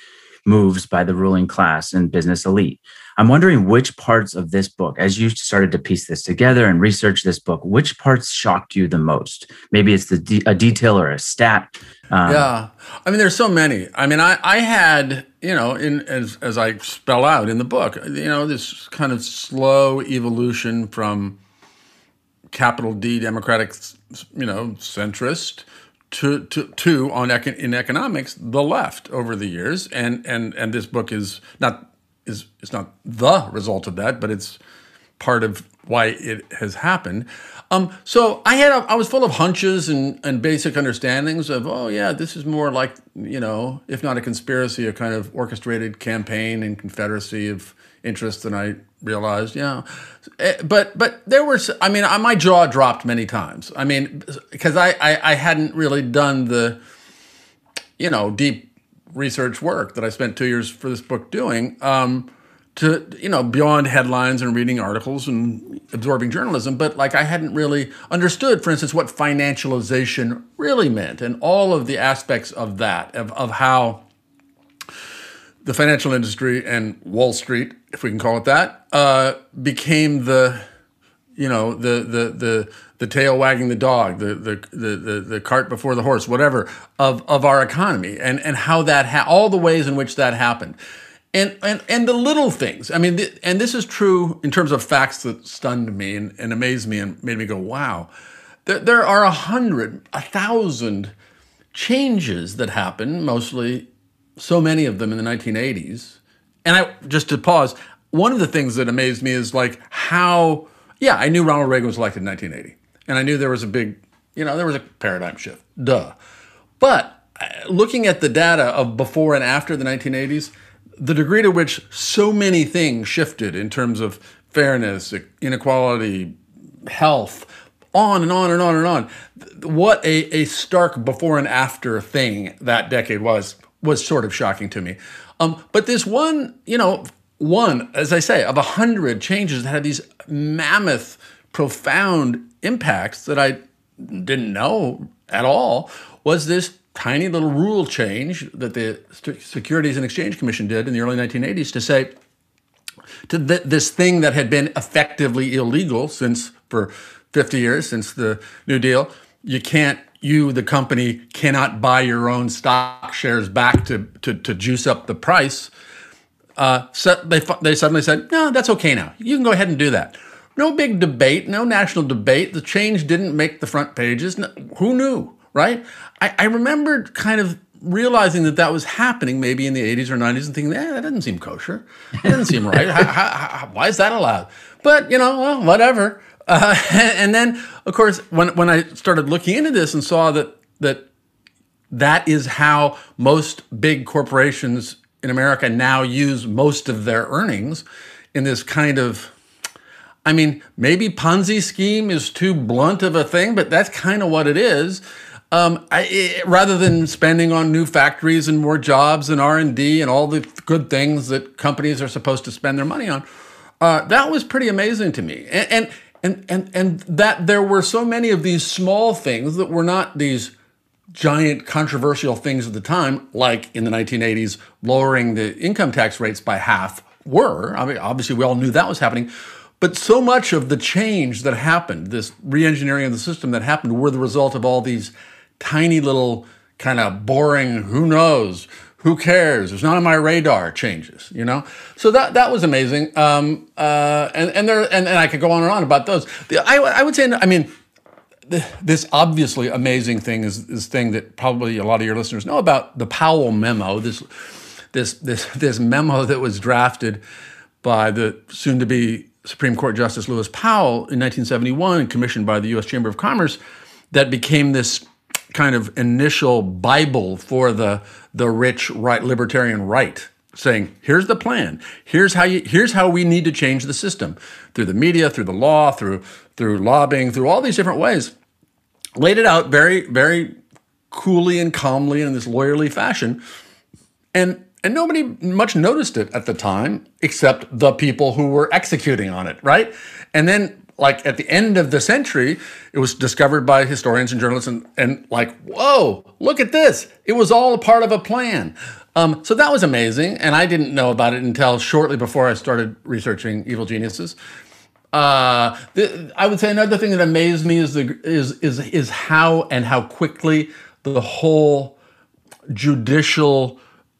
moves by the ruling class and business elite. I'm wondering which parts of this book, as you started to piece this together and research this book, which parts shocked you the most? Maybe it's the de- a detail or a stat. Um, yeah, I mean, there's so many. I mean, I, I had, you know, in as as I spell out in the book, you know, this kind of slow evolution from capital D Democratic, you know, centrist to to to on econ- in economics the left over the years, and and and this book is not. is is not the result of that, but it's part of why it has happened. Um, so I had a, I was full of hunches and, and basic understandings of, oh yeah, this is more like, you know, if not a conspiracy, a kind of orchestrated campaign and confederacy of interests than I realized. Yeah, but but there were, I mean, my jaw dropped many times. I mean, because I, I I hadn't really done the, you know, deep research work that I spent two years for this book doing, um, to, you know, beyond headlines and reading articles and absorbing journalism. But like I hadn't really understood, for instance, what financialization really meant and all of the aspects of that, of, of how the financial industry and Wall Street, if we can call it that, uh, became the, you know, the the the the tail wagging the dog, the the the the, the cart before the horse, whatever, of of our economy, and and how that ha- all the ways in which that happened, and and and the little things. I mean, th- and this is true in terms of facts that stunned me and, and amazed me and made me go, wow. There there are a hundred, a thousand changes that happened, mostly so many of them in the nineteen eighties. And I just to pause, one of the things that amazed me is like how. Yeah, I knew Ronald Reagan was elected in nineteen eighty, and I knew there was a big, you know, there was a paradigm shift. Duh. But looking at the data of before and after the nineteen eighties, the degree to which so many things shifted in terms of fairness, inequality, health, on and on and on and on, what a, a stark before and after thing that decade was, was sort of shocking to me. Um, but this one, you know, one, as I say, of a hundred changes that had these mammoth, profound impacts that I didn't know at all, was this tiny little rule change that the Securities and Exchange Commission did in the early nineteen eighties to say to th- this thing that had been effectively illegal since for fifty years, since the New Deal, you can't, you, the company, cannot buy your own stock shares back to to, to juice up the price. Uh, so they they suddenly said, no, that's okay now. You can go ahead and do that. No big debate, no national debate. The change didn't make the front pages. No, who knew, right? I, I remembered kind of realizing that that was happening maybe in the eighties or nineties and thinking, eh, that doesn't seem kosher. It doesn't seem right. how, how, how, why is that allowed? But, you know, well, whatever. Uh, and then, of course, when when I started looking into this and saw that that that is how most big corporations in America now use most of their earnings in this kind of, I mean, maybe Ponzi scheme is too blunt of a thing, but that's kind of what it is. Um, I, it, rather than spending on new factories and more jobs and R and D and all the good things that companies are supposed to spend their money on, uh, that was pretty amazing to me. And, and and and and that there were so many of these small things that were not these giant controversial things at the time, like in the nineteen eighties, lowering the income tax rates by half were. I mean, obviously, we all knew that was happening. But so much of the change that happened, this re-engineering of the system that happened, were the result of all these tiny little kind of boring, who knows, who cares, it's not on my radar changes, you know? So that that was amazing. Um, uh, and, and, there, and, and I could go on and on about those. The, I, I would say, I mean, this obviously amazing thing is this thing that probably a lot of your listeners know about, the Powell memo, this this this this memo that was drafted by the soon-to-be Supreme Court Justice Lewis Powell in nineteen seventy-one and commissioned by the U S Chamber of Commerce, that became this kind of initial Bible for the the rich right libertarian right, saying, here's the plan. Here's how you here's how we need to change the system through the media, through the law, through through lobbying, through all these different ways. Laid it out very, very coolly and calmly in this lawyerly fashion. And and nobody much noticed it at the time, except the people who were executing on it, right? And then, like, at the end of the century, it was discovered by historians and journalists, and, and like, whoa, look at this. It was all a part of a plan. Um, so that was amazing, and I didn't know about it until shortly before I started researching Evil Geniuses. Uh, the, I would say another thing that amazed me is the is is is how and how quickly the whole judicial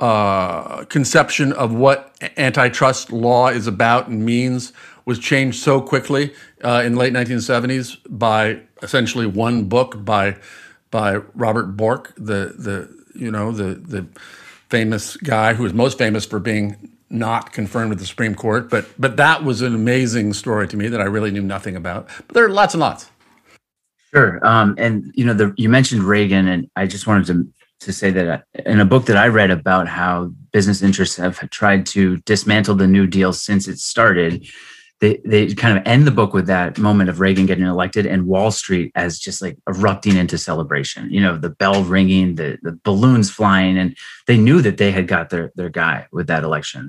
uh, conception of what antitrust law is about and means was changed so quickly uh, in the late nineteen seventies by essentially one book by by Robert Bork, the the you know the the famous guy who is most famous for being not confirmed with the Supreme Court. But but that was an amazing story to me that I really knew nothing about. But there are lots and lots. Sure, um, and you know the, you mentioned Reagan, and I just wanted to to say that in a book that I read about how business interests have tried to dismantle the New Deal since it started. They, they kind of end the book with that moment of Reagan getting elected and Wall Street as just like erupting into celebration, you know, the bell ringing, the, the balloons flying, and they knew that they had got their, their guy with that election.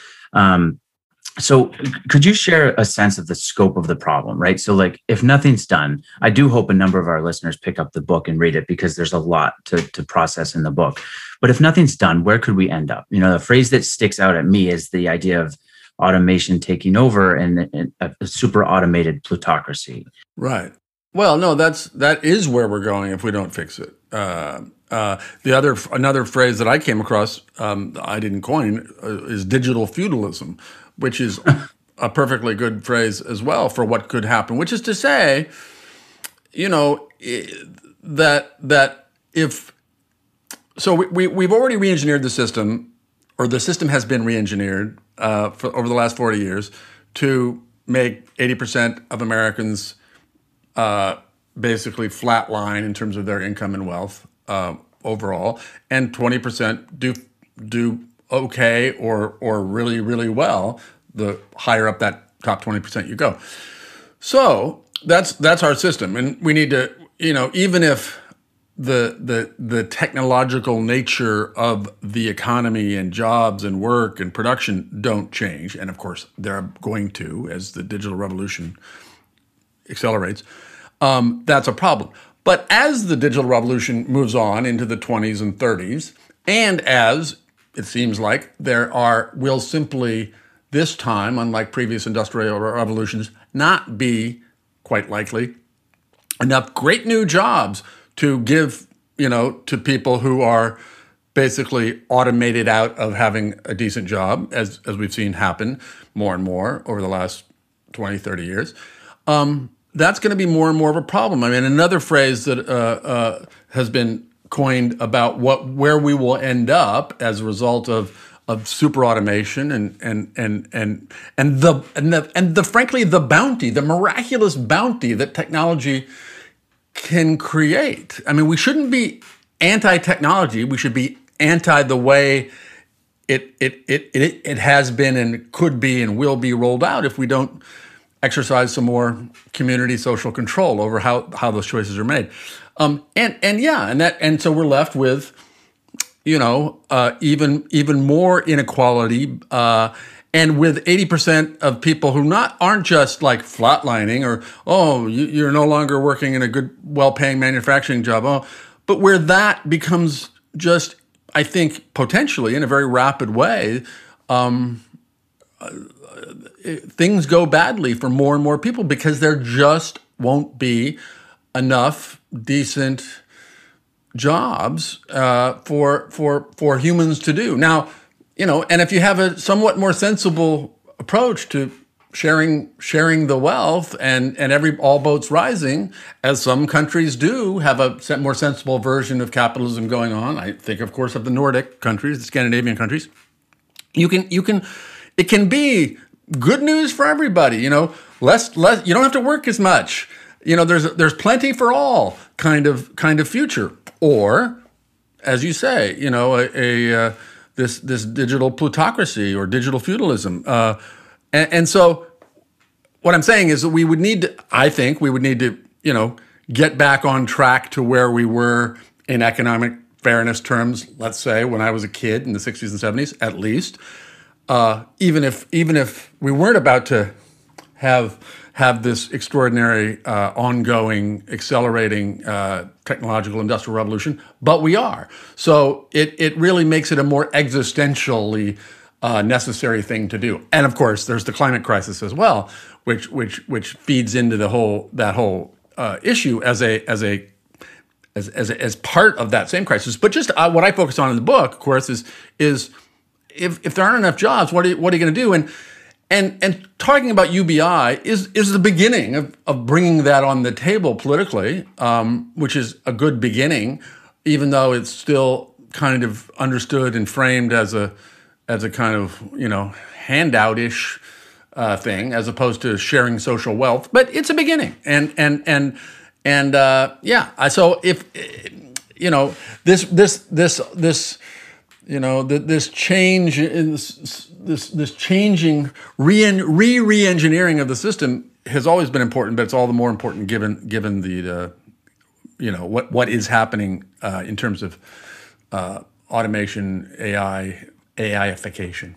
Um, so could you share a sense of the scope of the problem, right? So like if nothing's done, I do hope a number of our listeners pick up the book and read it because there's a lot to, to process in the book. But if nothing's done, where could we end up? You know, the phrase that sticks out at me is the idea of automation taking over and, and a super automated plutocracy. Right. Well, no, that's that is where we're going if we don't fix it. Uh, uh, the other another phrase that I came across, um, I didn't coin, uh, is digital feudalism, which is a perfectly good phrase as well for what could happen. Which is to say, you know, that that if so, we, we we've already re-engineered the system, or the system has been re-engineered uh, for over the last forty years to make eighty percent of Americans uh, basically flatline in terms of their income and wealth uh, overall, and twenty percent do do okay or or really, really well, the higher up that top twenty percent you go. So that's that's our system. And we need to, you know, even if the the the technological nature of the economy and jobs and work and production don't change, and of course they're going to as the digital revolution accelerates, um, that's a problem. But as the digital revolution moves on into the twenties and thirties, and as it seems like there are will simply this time, unlike previous industrial revolutions, not be quite likely enough great new jobs to give, you know, to people who are basically automated out of having a decent job, as as we've seen happen more and more over the last twenty, thirty years. Um, that's going to be more and more of a problem. I mean, another phrase that uh, uh, has been coined about what where we will end up as a result of of super automation and and and and and the and the and the frankly the bounty, the miraculous bounty that technology can create. I mean, we shouldn't be anti-technology. We should be anti the way it it it it it has been and could be and will be rolled out if we don't exercise some more community social control over how how those choices are made. Um, and and yeah, and that and so we're left with, you know, uh, even even more inequality. Uh, And with eighty percent of people who not aren't just like flatlining or, oh, you, you're no longer working in a good, well-paying manufacturing job, oh, but where that becomes just, I think, potentially in a very rapid way, um, uh, things go badly for more and more people because there just won't be enough decent jobs uh, for for for humans to do. Now, you know, and if you have a somewhat more sensible approach to sharing sharing the wealth and and every all boats rising, as some countries do have a more sensible version of capitalism going on. I think, of course, of the Nordic countries, the Scandinavian countries. You can you can it can be good news for everybody. You know, less less you don't have to work as much. You know, there's there's plenty for all kind of kind of future. Or, as you say, you know, a. a uh, This this digital plutocracy or digital feudalism, uh, and, and so what I'm saying is that we would need to, I think we would need to, you know, get back on track to where we were in economic fairness terms. Let's say when I was a kid in the sixties and seventies, at least, uh, even if even if we weren't about to have have this extraordinary, uh, ongoing, accelerating uh, technological industrial revolution, but we are. So it it really makes it a more existentially uh, necessary thing to do. And of course, there's the climate crisis as well, which which which feeds into the whole that whole uh, issue as a as a as as as part of that same crisis. But just uh, what I focus on in the book, of course, is is if if there aren't enough jobs, what are you, what are you going to do? And And and talking about U B I is is the beginning of, of bringing that on the table politically, um, which is a good beginning, even though it's still kind of understood and framed as a as a kind of, you know, handout-ish uh, thing, as opposed to sharing social wealth. But it's a beginning, and and and and uh, yeah. So if you know this this this this. You know, th- this change, in this, this this changing, re re re-engineering of the system has always been important, but it's all the more important given given the, uh, you know, what what is happening uh, in terms of uh, automation, A I, AIification.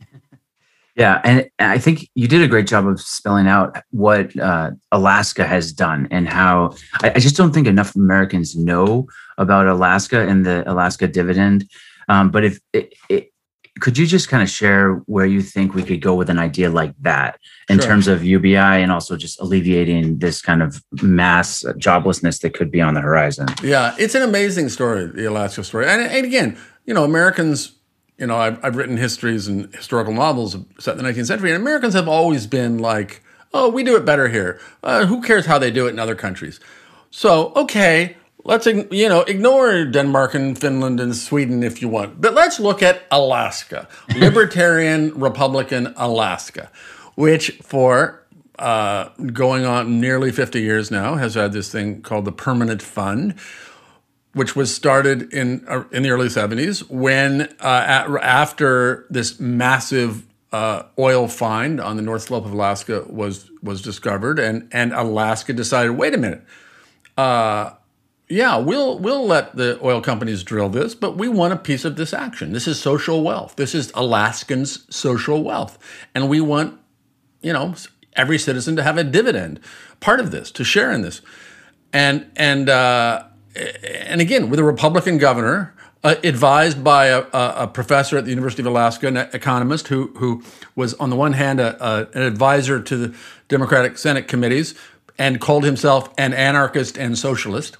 Yeah, and I think you did a great job of spelling out what uh, Alaska has done and how I, I just don't think enough Americans know about Alaska and the Alaska dividend. Um, but if it, it, could you just kind of share where you think we could go with an idea like that in Sure. terms of U B I and also just alleviating this kind of mass joblessness that could be on the horizon? Yeah, it's an amazing story, the Alaska story. And, and again, you know, Americans, you know, I've, I've written histories and historical novels set in the nineteenth century, and Americans have always been like, oh, we do it better here. Uh, who cares how they do it in other countries? So, okay. Let's, you know, ignore Denmark and Finland and Sweden if you want. But let's look at Alaska, libertarian Republican Alaska, which for uh, going on nearly fifty years now has had this thing called the Permanent Fund, which was started in uh, in the early seventies when uh, at, after this massive uh, oil find on the North Slope of Alaska was was discovered, and, and Alaska decided, wait a minute, uh, yeah, we'll we'll let the oil companies drill this, but we want a piece of this action. This is social wealth. This is Alaskans' social wealth. And we want, you know, every citizen to have a dividend, part of this, to share in this. And and uh, and again, with a Republican governor, uh, advised by a, a professor at the University of Alaska, an economist who who was on the one hand a, a, an advisor to the Democratic Senate committees and called himself an anarchist and socialist.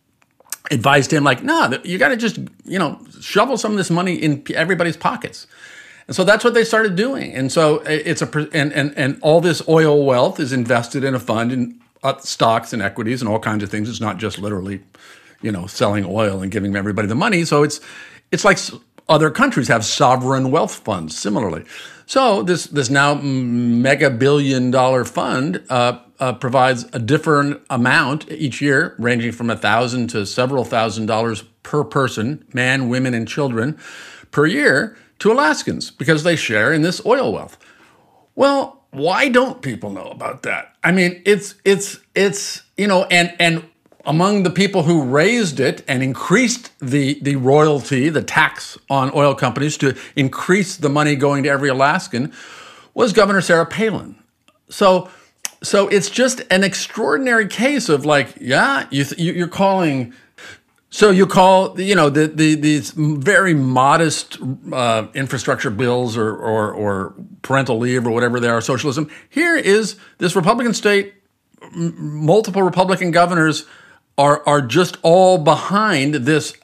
Advised him like, no, nah, you got to just, you know, shovel some of this money in everybody's pockets. And so that's what they started doing. And so it's a, and, and, and all this oil wealth is invested in a fund in uh, stocks and equities and all kinds of things. It's not just literally, you know, selling oil and giving everybody the money. So it's, it's like other countries have sovereign wealth funds similarly. So this, this now mega billion dollar fund, uh, Uh, provides a different amount each year, ranging from a thousand to several thousand dollars per person, man, women, and children, per year to Alaskans because they share in this oil wealth. Well, why don't people know about that? I mean, it's it's it's you know, and and among the people who raised it and increased the the royalty, the tax on oil companies to increase the money going to every Alaskan, was Governor Sarah Palin. So. So it's just an extraordinary case of like, yeah, you th- you're calling, so you call, you know, the, the these very modest uh, infrastructure bills or, or or parental leave or whatever they are, socialism. Here is this Republican state, m- multiple Republican governors are are just all behind this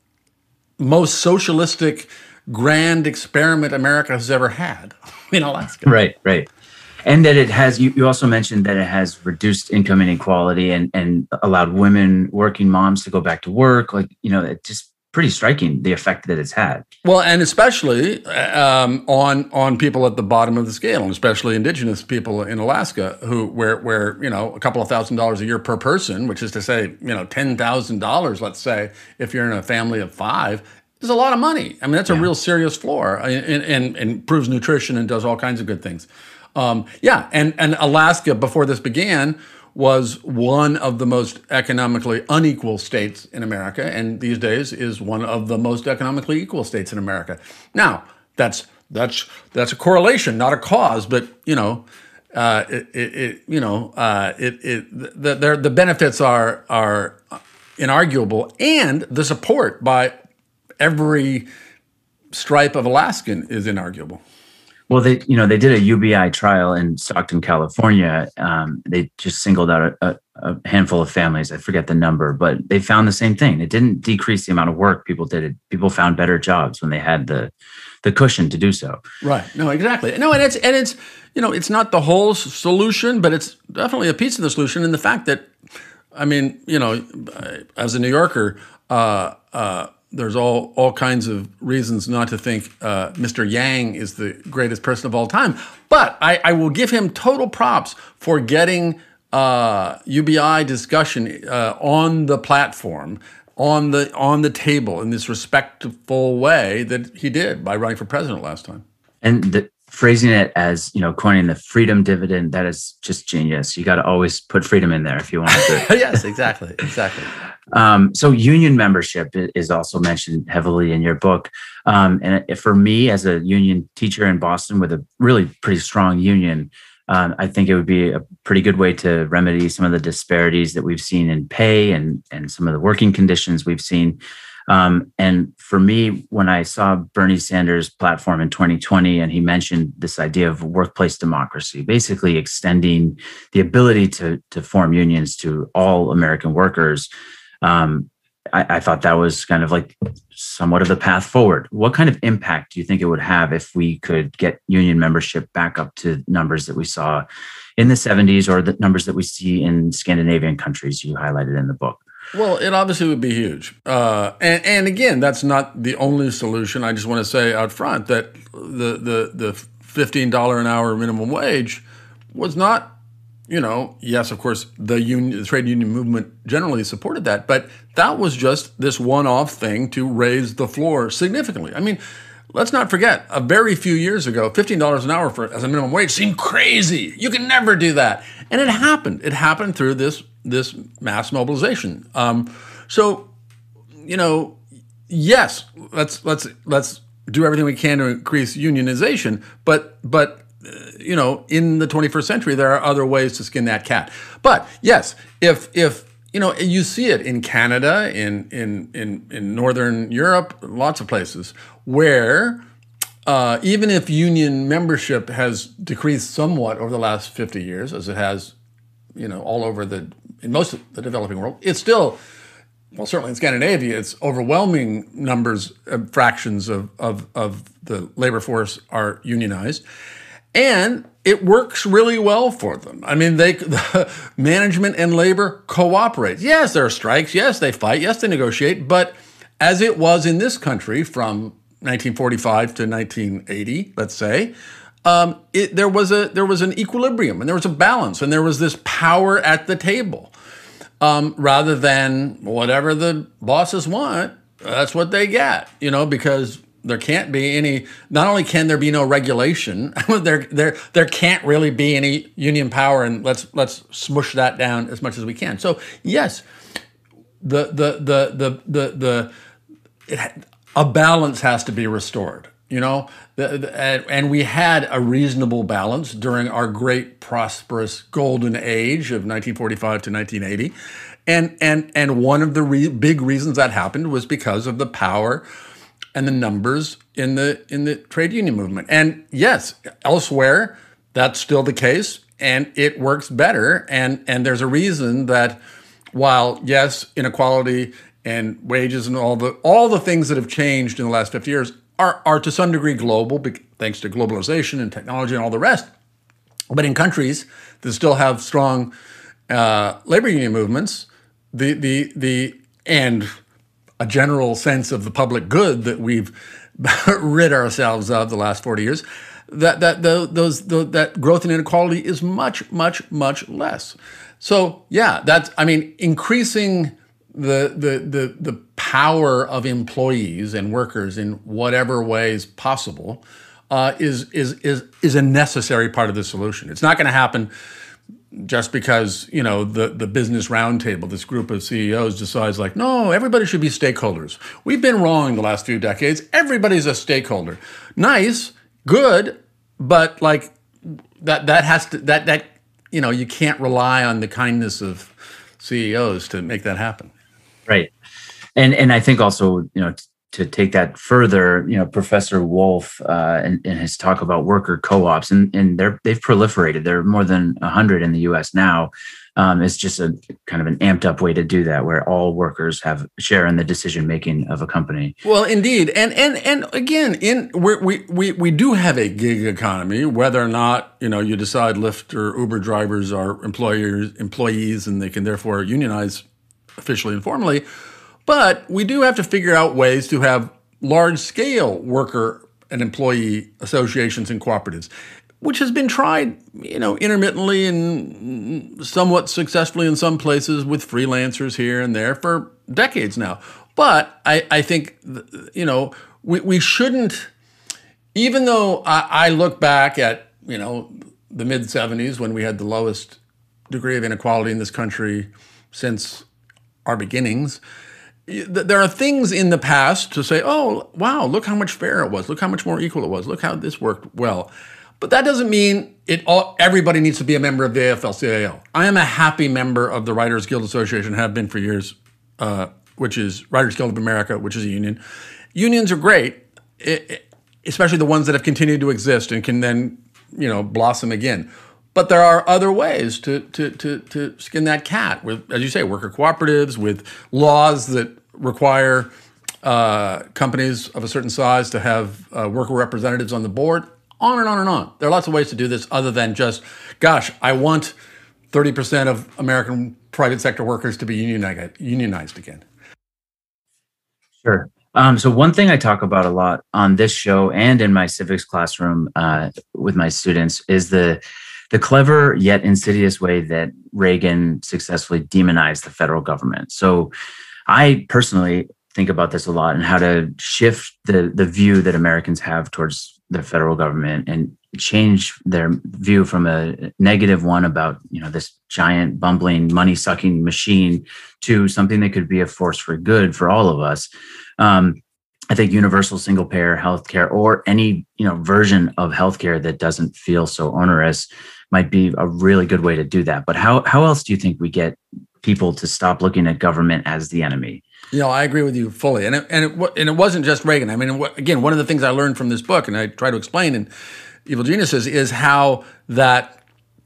most socialistic grand experiment America has ever had in Alaska. Right, right. And that it has, you, you also mentioned that it has reduced income inequality and, and allowed women, working moms to go back to work. Like, you know, it's just pretty striking, the effect that it's had. Well, and especially um, on on people at the bottom of the scale, and especially indigenous people in Alaska who, where, where you know, a couple of thousand dollars a year per person, which is to say, you know, ten thousand dollars, let's say, if you're in a family of five, is a lot of money. I mean, that's yeah. a real serious floor and, and, and improves nutrition and does all kinds of good things. Um, yeah, and, and Alaska, before this began, was one of the most economically unequal states in America, and these days is one of the most economically equal states in America. Now, that's that's that's a correlation, not a cause, but you know, uh, it, it, it you know uh, it it the, the the benefits are are inarguable, and the support by every stripe of Alaskan is inarguable. Well, they, you know, they did a U B I trial in Stockton, California. Um, they just singled out a, a handful of families. I forget the number, but they found the same thing. It didn't decrease the amount of work people did. It, people found better jobs when they had the the cushion to do so. Right. No, exactly. No, and it's and it's you know, it's not the whole solution, but it's definitely a piece of the solution. And the fact that, I mean, you know, as a New Yorker, uh, uh, there's all all kinds of reasons not to think uh, Mister Yang is the greatest person of all time. But I, I will give him total props for getting uh, U B I discussion uh, on the platform, on the on the table in this respectful way that he did by running for president last time. And the, phrasing it as, you know, coining the freedom dividend, that is just genius. You got to always put freedom in there if you want to. Yes, exactly, exactly. Um, so union membership is also mentioned heavily in your book. Um, and for me, as a union teacher in Boston with a really pretty strong union, um, I think it would be a pretty good way to remedy some of the disparities that we've seen in pay and, and some of the working conditions we've seen. Um, and for me, when I saw Bernie Sanders' platform in twenty twenty, and he mentioned this idea of workplace democracy, basically extending the ability to, to form unions to all American workers, um, I, I thought that was kind of like somewhat of the path forward. What kind of impact do you think it would have if we could get union membership back up to numbers that we saw in the seventies or the numbers that we see in Scandinavian countries you highlighted in the book? Well, it obviously would be huge. Uh, and, and again, that's not the only solution. I just want to say out front that the the the fifteen dollars an hour minimum wage was not, you know, yes, of course, the union, the trade union movement generally supported that, but that was just this one-off thing to raise the floor significantly. I mean, let's not forget, a very few years ago, fifteen dollars an hour for as a minimum wage seemed crazy. You can never do that. And it happened. It happened through this this mass mobilization. Um, so, you know, yes, let's let's let's do everything we can to increase unionization, but but uh, you know, in the twenty-first century, there are other ways to skin that cat. But yes, if if you know, you see it in Canada, in in in in Northern Europe, lots of places where uh, even if union membership has decreased somewhat over the last fifty years, as it has, you know, all over the in most of the developing world, it's still, well, certainly in Scandinavia, it's overwhelming numbers, uh, fractions of, of of the labor force are unionized, and it works really well for them. I mean, they the management and labor cooperate. Yes, there are strikes. Yes, they fight. Yes, they negotiate. But as it was in this country from nineteen forty-five to nineteen eighty, let's say, um, it, there was a there was an equilibrium and there was a balance and there was this power at the table, um, rather than whatever the bosses want. That's what they get, you know, because there can't be any. Not only can there be no regulation, there there there can't really be any union power, and let's let's smush that down as much as we can. So yes, the the the the the the it, a balance has to be restored. You know, the, the, and we had a reasonable balance during our great prosperous golden age of nineteen forty-five to nineteen eighty, and and and one of the re- big reasons that happened was because of the power and the numbers in the in the trade union movement. And yes, elsewhere, that's still the case, and it works better. And and there's a reason that while, yes, inequality and wages and all the all the things that have changed in the last fifty years are, are to some degree global, thanks to globalization and technology and all the rest. But in countries that still have strong uh, labor union movements, the the the and a general sense of the public good that we've rid ourselves of the last forty years, that that the, those the, that growth and inequality is much much much less. So yeah, that's I mean increasing the the the the power of employees and workers in whatever ways possible uh, is is is is a necessary part of the solution. It's not going to happen just because, you know, the, the business roundtable, this group of C E Os decides like, no, everybody should be stakeholders. We've been wrong the last few decades. Everybody's a stakeholder. Nice, good, but like that that has to that that you know you can't rely on the kindness of C E Os to make that happen. Right. And and I think also, you know, to take that further, you know, Professor Wolf uh, in, in his talk about worker co-ops, and, and they're, they've proliferated. There are more than one hundred in the U S now. Um, it's just a kind of an amped up way to do that, where all workers have share in the decision making of a company. Well, indeed, and and and again, in we're, we we we do have a gig economy, whether or not you know you decide Lyft or Uber drivers are employers employees, and they can therefore unionize officially and formally. But we do have to figure out ways to have large-scale worker and employee associations and cooperatives, which has been tried, you know, intermittently and somewhat successfully in some places with freelancers here and there for decades now. But I, I think, you know, we, we shouldn't, even though I, I look back at, you know, the mid seventies when we had the lowest degree of inequality in this country since our beginnings, there are things in the past to say, oh, wow, look how much fairer it was. Look how much more equal it was. Look how this worked well. But that doesn't mean it all, everybody needs to be a member of the A F L C I O. I am a happy member of the Writers Guild Association, have been for years, uh, which is Writers Guild of America, which is a union. Unions are great, it, it, especially the ones that have continued to exist and can then, you know, blossom again. But there are other ways to to to to skin that cat with, as you say, worker cooperatives, with laws that require uh, companies of a certain size to have uh, worker representatives on the board, on and on and on. There are lots of ways to do this other than just, gosh, I want thirty percent of American private sector workers to be unionized, unionized again. Sure. Um, so one thing I talk about a lot on this show and in my civics classroom uh, with my students is the the clever yet insidious way that Reagan successfully demonized the federal government. So I personally think about this a lot and how to shift the, the view that Americans have towards the federal government and change their view from a negative one about, you know, this giant bumbling money sucking machine to something that could be a force for good for all of us. Um, I think universal single payer healthcare, or any, you know, version of healthcare that doesn't feel so onerous, might be a really good way to do that. But how how else do you think we get people to stop looking at government as the enemy? You know, I agree with you fully, and it, and it and it wasn't just Reagan. I mean, again, one of the things I learned from this book, and I try to explain in Evil Geniuses, is how that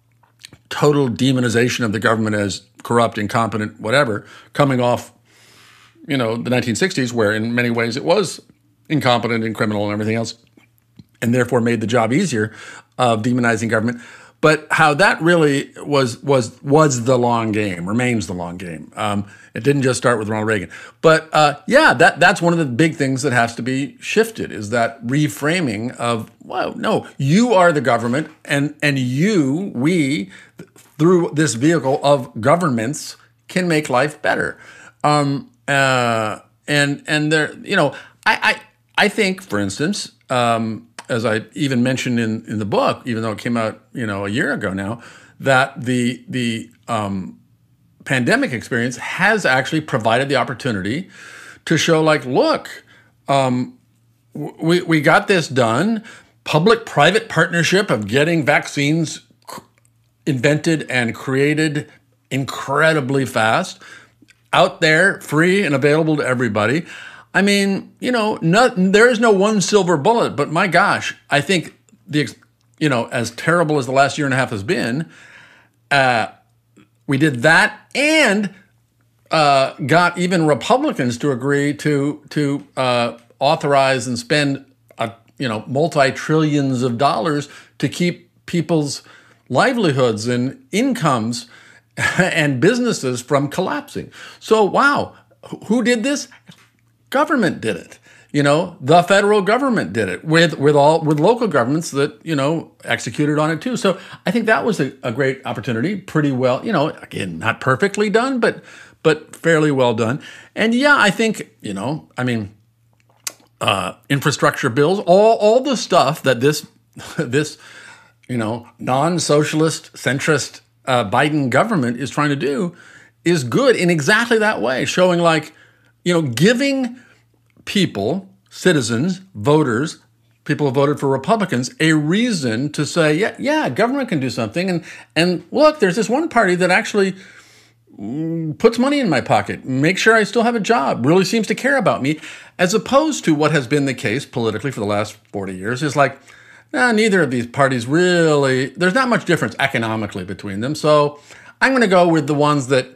total demonization of the government as corrupt, incompetent, whatever, coming off, you know, the nineteen sixties, where in many ways it was incompetent and criminal and everything else, and therefore made the job easier of demonizing government. But how that really was was was the long game, remains the long game. Um, it didn't just start with Ronald Reagan. But uh, yeah, that that's one of the big things that has to be shifted, is that reframing of, well, no, you are the government, and and you, we, through this vehicle of governments, can make life better. Um, uh, and and there, you know, I I, I think, for instance, um, as I even mentioned in, in the book, even though it came out, you know, a year ago now, that the the um, pandemic experience has actually provided the opportunity to show, like, look, um, we we got this done. Public-private partnership of getting vaccines invented and created incredibly fast, out there, free and available to everybody. I mean, you know, not, there is no one silver bullet, but my gosh, I think the, you know, as terrible as the last year and a half has been, uh, we did that and uh, got even Republicans to agree to to uh, authorize and spend, a, you know, multi-trillions of dollars to keep people's livelihoods and incomes and businesses from collapsing. So, wow, who did this? Government did it. You know, the federal government did it with with all with local governments that, you know, executed on it too. So I think that was a, a great opportunity. Pretty well, you know, again, not perfectly done, but but fairly well done. And yeah, I think, you know, I mean, uh, infrastructure bills, all all the stuff that this this you know non-socialist centrist uh, Biden government is trying to do is good in exactly that way, showing, like, you know, giving people, citizens, voters, people who voted for Republicans a reason to say, yeah, yeah, government can do something. And and look, there's this one party that actually puts money in my pocket, make sure I still have a job, really seems to care about me, as opposed to what has been the case politically for the last forty years is like, nah, neither of these parties really, there's not much difference economically between them. So I'm going to go with the ones that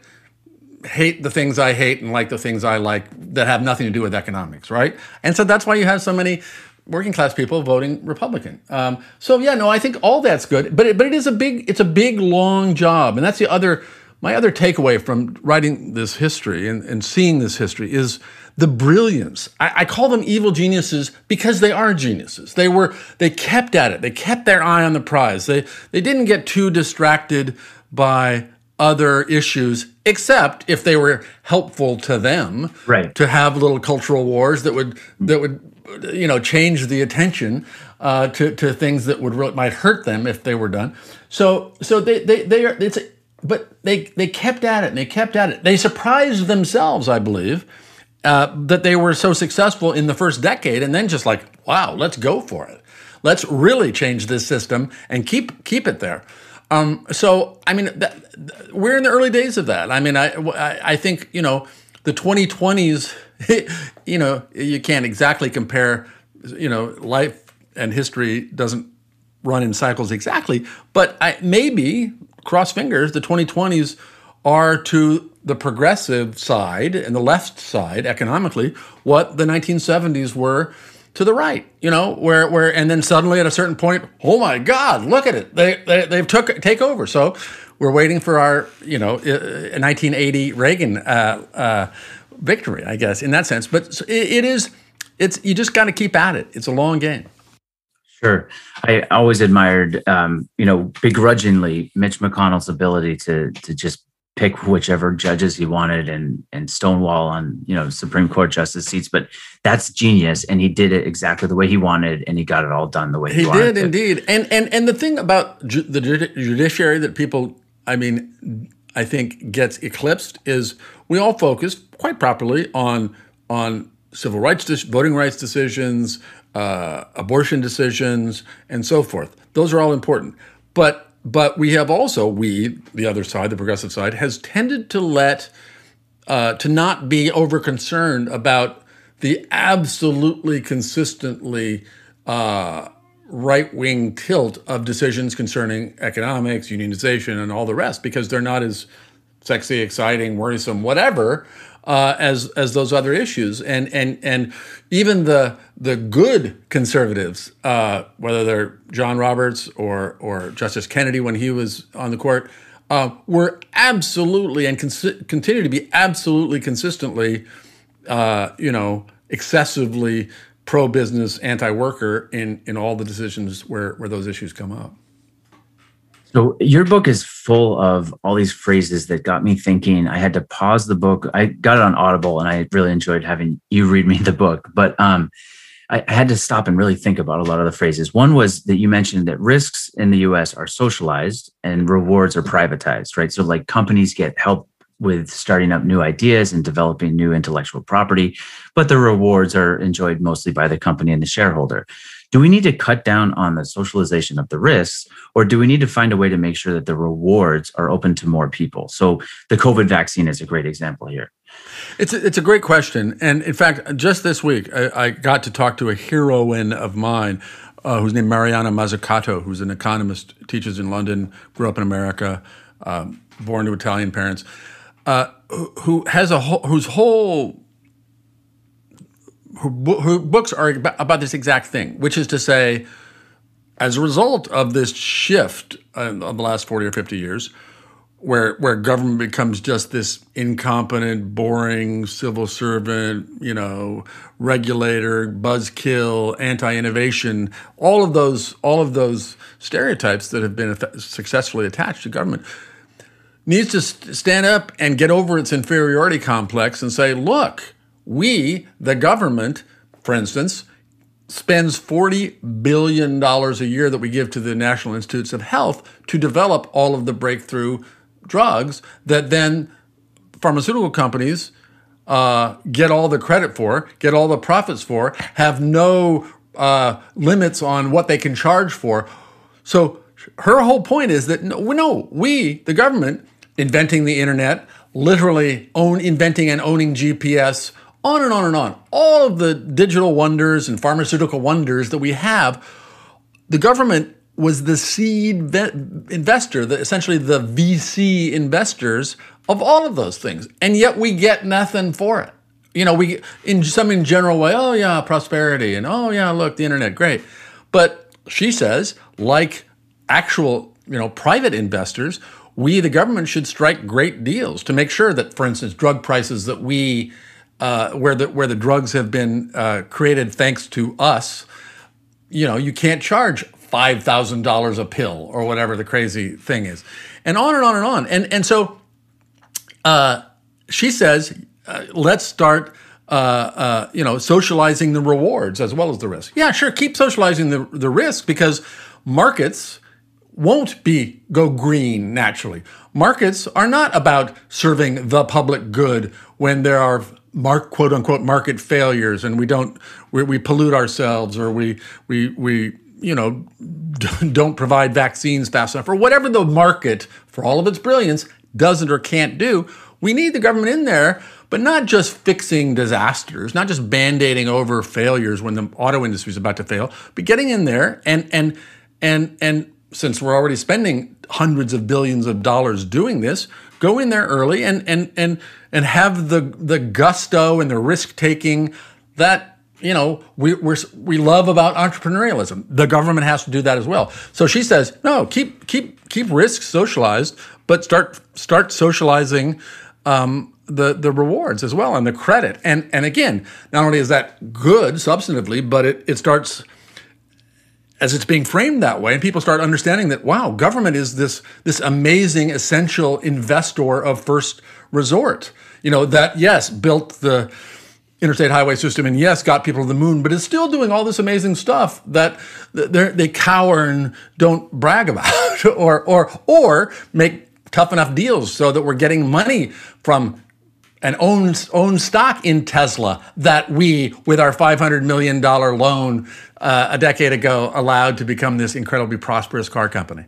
hate the things I hate and like the things I like that have nothing to do with economics, right? And so that's why you have so many working class people voting Republican. Um, so yeah, no, I think all that's good, but it, but it is a big, it's a big, long job. And that's the other, my other takeaway from writing this history and, and seeing this history is the brilliance. I, I call them evil geniuses because they are geniuses. They were, they kept at it. They kept their eye on the prize. They, they didn't get too distracted by other issues, except if they were helpful to them, right, to have little cultural wars that would, that would, you know, change the attention uh, to, to things that would really, might hurt them if they were done. So, so they, they, they are, it's, but they, they kept at it and they kept at it. They surprised themselves, I believe, uh, that they were so successful in the first decade, and then just like, wow, let's go for it. Let's really change this system and keep keep it there. Um, so, I mean, that, we're in the early days of that. I mean, I, I, I think, you know, the twenty twenties, you know, you can't exactly compare, you know, life and history doesn't run in cycles exactly, but I, maybe, cross fingers, the twenty twenties are to the progressive side and the left side economically what the nineteen seventies were to the right, you know, where, where, and then suddenly at a certain point, oh my God, look at it. They, they, they've took, take over. So we're waiting for our, you know, nineteen eighty Reagan uh, uh, victory, I guess, in that sense. But it, it is, it's, you just got to keep at it. It's a long game. Sure. I always admired, um, you know, begrudgingly, Mitch McConnell's ability to to just pick whichever judges he wanted and and stonewall on, you know, Supreme Court justice seats. But that's genius, and he did it exactly the way he wanted, and he got it all done the way he, he wanted. He did indeed. And and and the thing about ju- the judiciary that people, I mean, I think gets eclipsed is we all focus quite properly on on civil rights, voting rights decisions, Uh, abortion decisions, and so forth. Those are all important. But but we have also, we, the other side, the progressive side, has tended to let, uh, to not be over concerned about the absolutely consistently uh, right-wing tilt of decisions concerning economics, unionization, and all the rest, because they're not as sexy, exciting, worrisome, whatever, Uh, as as those other issues, and and and even the the good conservatives, uh, whether they're John Roberts or or Justice Kennedy when he was on the court, uh, were absolutely and cons- continue to be absolutely consistently, uh, you know, excessively pro-business, anti-worker in in all the decisions where where those issues come up. So your book is full of all these phrases that got me thinking. I had to pause the book. I got it on Audible, and I really enjoyed having you read me the book. But um, I, I had to stop and really think about a lot of the phrases. One was that you mentioned that risks in the U S are socialized and rewards are privatized, right? So like companies get help with starting up new ideas and developing new intellectual property, but the rewards are enjoyed mostly by the company and the shareholder. Do we need to cut down on the socialization of the risks, or do we need to find a way to make sure that the rewards are open to more people? So the COVID vaccine is a great example here. It's a, it's a great question. And in fact, just this week, I, I got to talk to a heroine of mine uh, who's named Mariana Mazzucato, who's an economist, teaches in London, grew up in America, um, born to Italian parents, uh, who, who has a whole, whose whole Her, her books are about this exact thing, which is to say, as a result of this shift of the last forty or fifty years, where where government becomes just this incompetent, boring civil servant, you know, regulator, buzzkill, anti-innovation, all of those all of those stereotypes that have been successfully attached to government, needs to stand up and get over its inferiority complex and say, look, we, the government, for instance, spends forty billion dollars a year that we give to the National Institutes of Health to develop all of the breakthrough drugs that then pharmaceutical companies uh, get all the credit for, get all the profits for, have no uh, limits on what they can charge for. So her whole point is that no, no, we, the government, inventing the internet, literally own inventing and owning G P S, on and on and on. All of the digital wonders and pharmaceutical wonders that we have, the government was the seed ve- investor, the, essentially the V C investors of all of those things. And yet we get nothing for it. You know, we, in some in general way, oh yeah, prosperity, and oh yeah, look, the internet, great. But she says, like actual, you know, private investors, we, the government, should strike great deals to make sure that, for instance, drug prices that we, uh, where the where the drugs have been uh, created thanks to us, you know, you can't charge five thousand dollars a pill or whatever the crazy thing is, and on and on and on. And and so uh, she says, uh, let's start, uh, uh, you know, socializing the rewards as well as the risk. Yeah, sure, keep socializing the the risk, because markets won't be go green naturally. Markets are not about serving the public good when there are mark quote unquote market failures and we don't we, we pollute ourselves, or we we we you know don't provide vaccines fast enough, or whatever the market, for all of its brilliance, doesn't or can't do. We need the government in there, but not just fixing disasters, not just band-aiding over failures when the auto industry is about to fail, but getting in there and and and and since we're already spending hundreds of billions of dollars doing this, go in there early and and and and have the the gusto and the risk taking that, you know, we we're, we love about entrepreneurialism. The government has to do that as well. So she says, no, keep keep keep risk socialized, but start start socializing um, the the rewards as well and the credit. And and again, not only is that good substantively, but it it starts, as it's being framed that way, and people start understanding that, wow, government is this this amazing, essential investor of first resort. You know, that, yes, built the interstate highway system and, yes, got people to the moon, but is still doing all this amazing stuff that they cower and don't brag about or or or make tough enough deals so that we're getting money from and own, own stock in Tesla that we, with our five hundred million dollars loan uh, a decade ago, allowed to become this incredibly prosperous car company.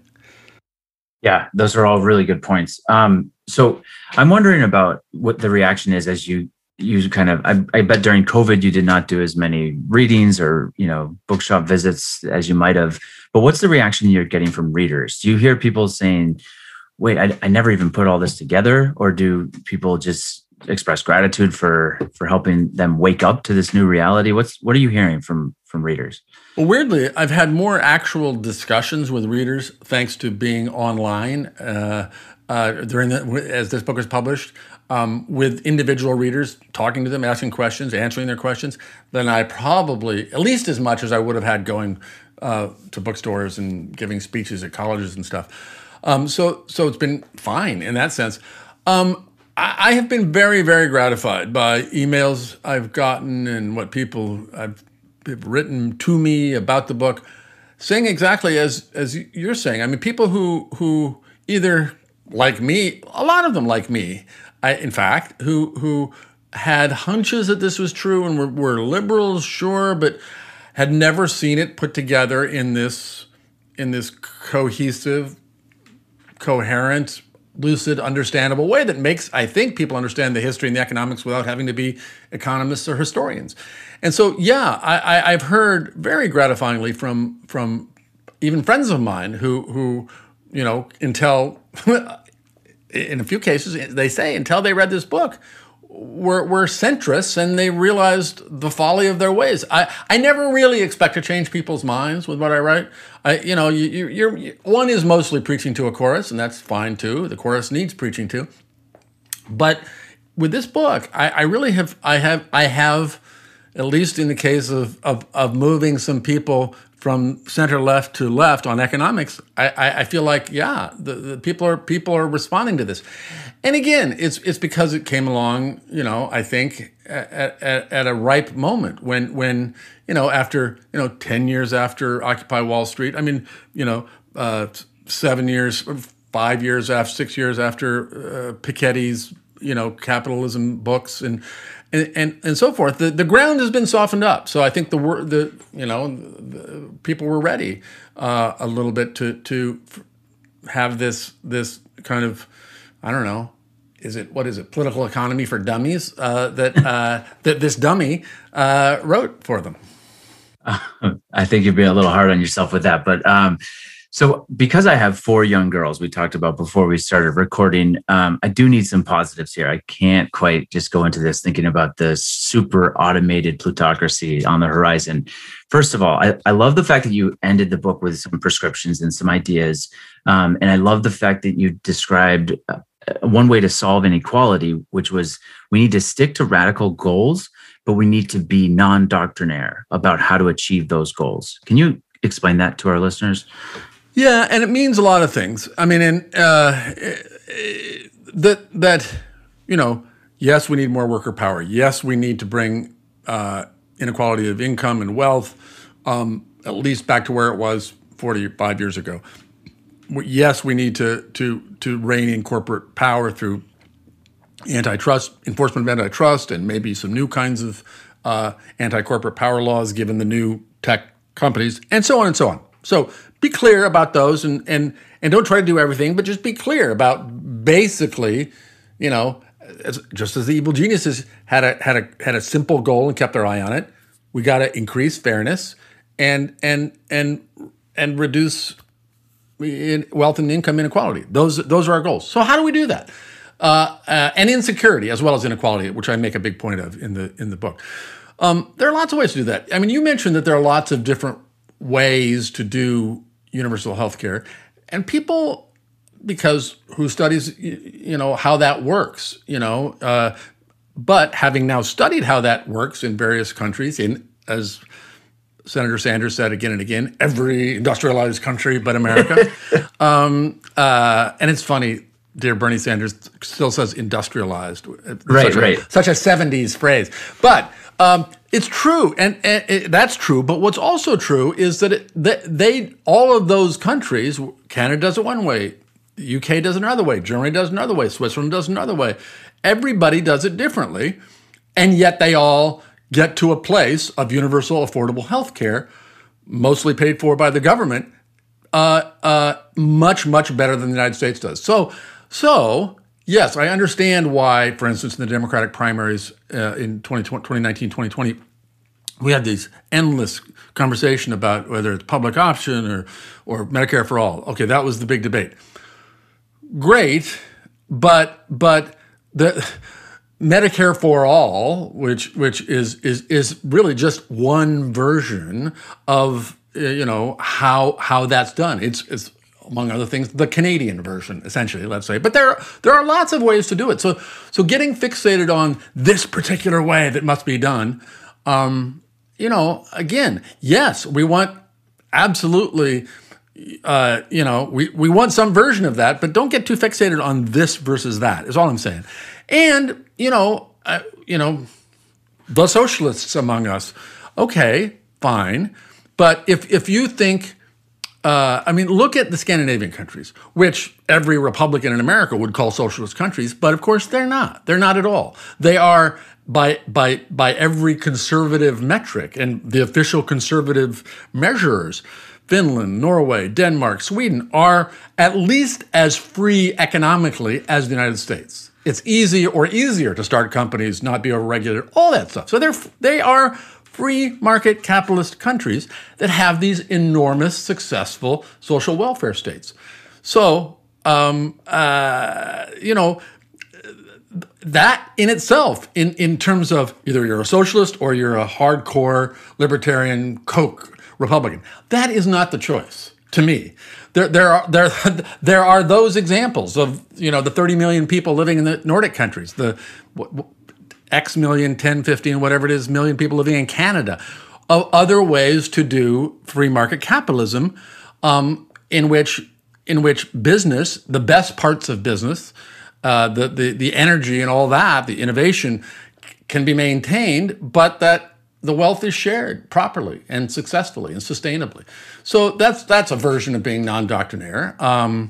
Yeah, those are all really good points. Um, so I'm wondering about what the reaction is as you you kind of, I, I bet during COVID you did not do as many readings or, you know, bookshop visits as you might have. But what's the reaction you're getting from readers? Do you hear people saying, wait, I, I never even put all this together? Or do people just express gratitude for for helping them wake up to this new reality? What's what are you hearing from from readers? Well, weirdly, I've had more actual discussions with readers thanks to being online uh, uh, during the, as this book was published, um, with individual readers, talking to them, asking questions, answering their questions, than I probably, at least as much as I would have had going uh, to bookstores and giving speeches at colleges and stuff. Um, so so it's been fine in that sense. Um, I have been very, very gratified by emails I've gotten and what people have written to me about the book, saying exactly as as you're saying. I mean, people who who either like me, a lot of them like me, I, in fact, who who had hunches that this was true and were, were liberals, sure, but had never seen it put together in this in this cohesive, coherent, lucid, understandable way that makes, I think, people understand the history and the economics without having to be economists or historians. And so, yeah, I, I, I've heard very gratifyingly from from even friends of mine who, who you know, until, in a few cases, they say, until they read this book, were, were centrists and they realized the folly of their ways. I, I never really expect to change people's minds with what I write. I, you know, you, you, you're, you, one is mostly preaching to a chorus, and that's fine too. The chorus needs preaching to. But with this book, I, I really have, I have, I have, at least in the case of of, of moving some people from center left to left on economics, I, I, I feel like, yeah, the, the people are people are responding to this. And again, it's it's because it came along, you know, I think at, at, at a ripe moment when when you know after you know ten years after Occupy Wall Street. I mean, you know, uh, seven years, five years after, six years after uh, Piketty's you know capitalism books, and and and, and so forth. The the ground has been softened up. So I think the word the you know the, people were ready uh, a little bit to to have this this kind of, I don't know, is it what is it political economy for dummies uh, that uh, that this dummy uh, wrote for them. Uh, I think you're being a little hard on yourself with that, but. Um, So because I have four young girls we talked about before we started recording, um, I do need some positives here. I can't quite just go into this thinking about the super automated plutocracy on the horizon. First of all, I, I love the fact that you ended the book with some prescriptions and some ideas. Um, and I love the fact that you described uh, one way to solve inequality, which was we need to stick to radical goals, but we need to be non-doctrinaire about how to achieve those goals. Can you explain that to our listeners? Yeah, and it means a lot of things. I mean, and uh, that that you know, yes, we need more worker power. Yes, we need to bring uh, inequality of income and wealth um, at least back to where it was forty-five years ago. Yes, we need to to to rein in corporate power through antitrust enforcement of antitrust and maybe some new kinds of uh, anti-corporate power laws, given the new tech companies, and so on and so on. So be clear about those, and and and don't try to do everything, but just be clear about basically, you know, as, just as the evil geniuses had a had a had a simple goal and kept their eye on it. We got to increase fairness and and and and reduce wealth and income inequality. Those those are our goals. So how do we do that? Uh, uh, and insecurity as well as inequality, which I make a big point of in the in the book. Um, there are lots of ways to do that. I mean, you mentioned that there are lots of different ways to do universal health care, and people, because who studies, you know, how that works, you know, uh, but having now studied how that works in various countries, in, as Senator Sanders said again and again, every industrialized country but America. um, uh, and it's funny, dear Bernie Sanders still says industrialized. Right, such a, right. Such a seventies phrase. But um, it's true, and, and it, that's true. But what's also true is that, it, that they, all of those countries, Canada does it one way, the U K does it another way, Germany does it another way, Switzerland does it another way. Everybody does it differently, and yet they all get to a place of universal affordable health care, mostly paid for by the government, uh, uh, much, much better than the United States does. So, so yes, I understand why, for instance, in the Democratic primaries uh, in twenty nineteen, twenty twenty, we had these endless conversation about whether it's public option or, or Medicare for all. Okay, that was the big debate. Great, but but the Medicare for all, which which is is is really just one version of you know how how that's done. It's it's among other things the Canadian version, essentially, let's say. But there there are lots of ways to do it. So so getting fixated on this particular way that must be done, um, you know, again, yes, we want absolutely. Uh, you know, we, we want some version of that, but don't get too fixated on this versus that, is all I'm saying. And, you know, uh, you know, the socialists among us, okay, fine. But if if you think, uh, I mean, look at the Scandinavian countries, which every Republican in America would call socialist countries, but of course they're not. They're not at all. They are, by by by every conservative metric and the official conservative measures, Finland, Norway, Denmark, Sweden are at least as free economically as the United States. It's easy or easier to start companies, not be overregulated, all that stuff. So they're they are free market capitalist countries that have these enormous, successful social welfare states. So, um, uh, you know, that in itself, in, in terms of either you're a socialist or you're a hardcore libertarian Koch Republican, that is not the choice to me. There, there are there, there are those examples of you know the thirty million people living in the Nordic countries, the what, what, X million, ten, fifteen, whatever it is, million people living in Canada, of other ways to do free market capitalism, um, in which in which business, the best parts of business, uh, the the the energy and all that, the innovation, can be maintained, but that the wealth is shared properly and successfully and sustainably. So that's that's a version of being non-doctrinaire. Um,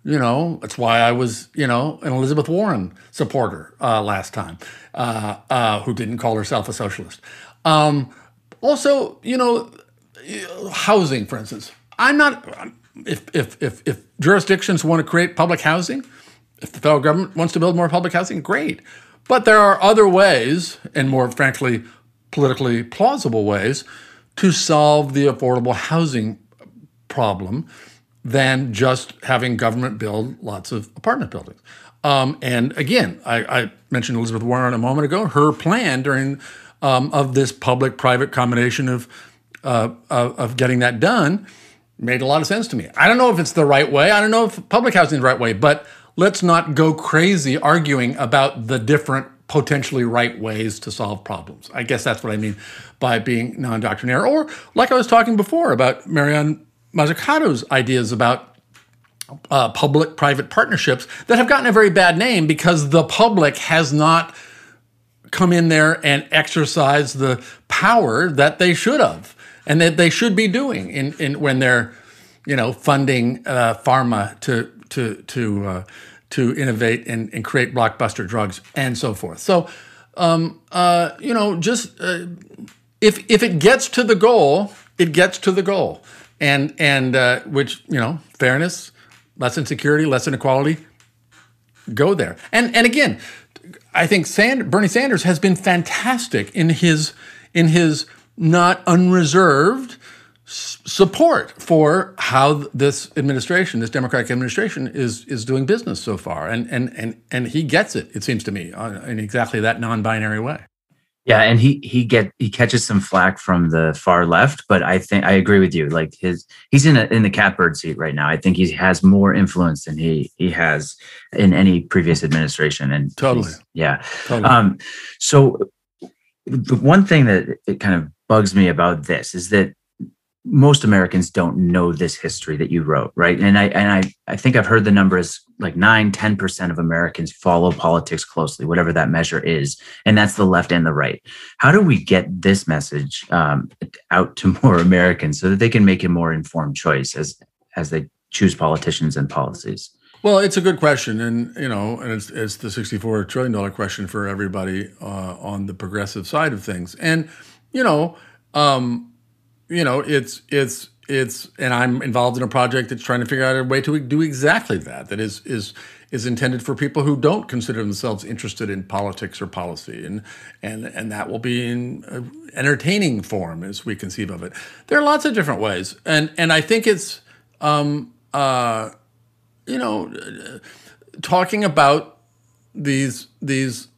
You know, that's why I was, you know, an Elizabeth Warren supporter uh, last time, uh, uh, who didn't call herself a socialist. Um, also, you know, housing, for instance. I'm not, if, if, if, if jurisdictions want to create public housing, if the federal government wants to build more public housing, great. But there are other ways, and more frankly, politically plausible ways, to solve the affordable housing problem than just having government build lots of apartment buildings. Um, and again, I, I mentioned Elizabeth Warren a moment ago. Her plan during um, of this public-private combination of, uh, of of getting that done made a lot of sense to me. I don't know if it's the right way. I don't know if public housing is the right way, but let's not go crazy arguing about the different potentially right ways to solve problems. I guess that's what I mean by being non-doctrinaire. Or like I was talking before about Marianne Mazzucato's ideas about uh, public-private partnerships that have gotten a very bad name because the public has not come in there and exercised the power that they should have and that they should be doing in, in when they're, you know, funding uh, pharma to to to uh, to innovate and, and create blockbuster drugs and so forth. So, um, uh, you know, just uh, if if it gets to the goal, it gets to the goal. And and uh, which, you know, fairness, less insecurity, less inequality, go there. And and again, I think Sand, Bernie Sanders has been fantastic in his in his not unreserved s- support for how this administration, this Democratic administration, is is doing business so far. And and and and he gets it, it seems to me, in exactly that non-binary way. Yeah, and he he get he catches some flack from the far left, but I think I agree with you. Like his he's in a, in the catbird seat right now. I think he has more influence than he he has in any previous administration. And totally, yeah. Totally. Um, so the one thing that it kind of bugs me about this is that most Americans don't know this history that you wrote, right? And I and I I think I've heard the number is like nine, ten percent of Americans follow politics closely, whatever that measure is, and that's the left and the right. How do we get this message um, out to more Americans so that they can make a more informed choice as as they choose politicians and policies? Well, it's a good question, and you know, and it's it's the sixty-four trillion dollar question for everybody uh, on the progressive side of things, and you know. Um, You know, it's it's it's, and I'm involved in a project that's trying to figure out a way to do exactly that. That is is is intended for people who don't consider themselves interested in politics or policy, and and and that will be in an entertaining form as we conceive of it. There are lots of different ways, and and I think it's um, uh, you know, talking about these these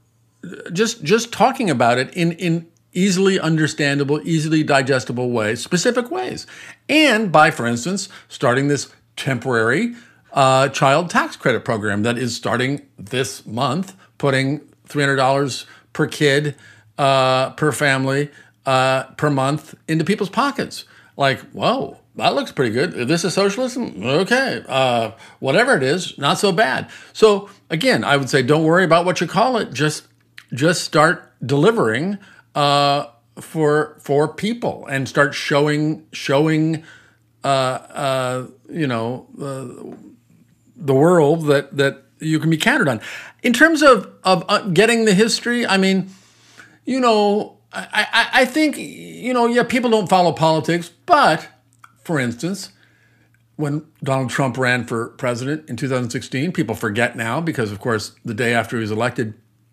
just just talking about it in in. easily understandable, easily digestible ways, specific ways. And by, for instance, starting this temporary uh, child tax credit program that is starting this month, putting three hundred dollars per kid, uh, per family, uh, per month into people's pockets. Like, whoa, that looks pretty good. Is this is socialism? Okay. Uh, whatever it is, not so bad. So again, I would say don't worry about what you call it. Just, just start delivering Uh, for for people and start showing showing uh, uh, you know uh, the world that that you can be counted on. In terms of of uh, getting the history, I mean, you know, I, I I think you know yeah people don't follow politics, but for instance, when Donald Trump ran for president in two thousand sixteen, people forget now because of course the day after he was elected,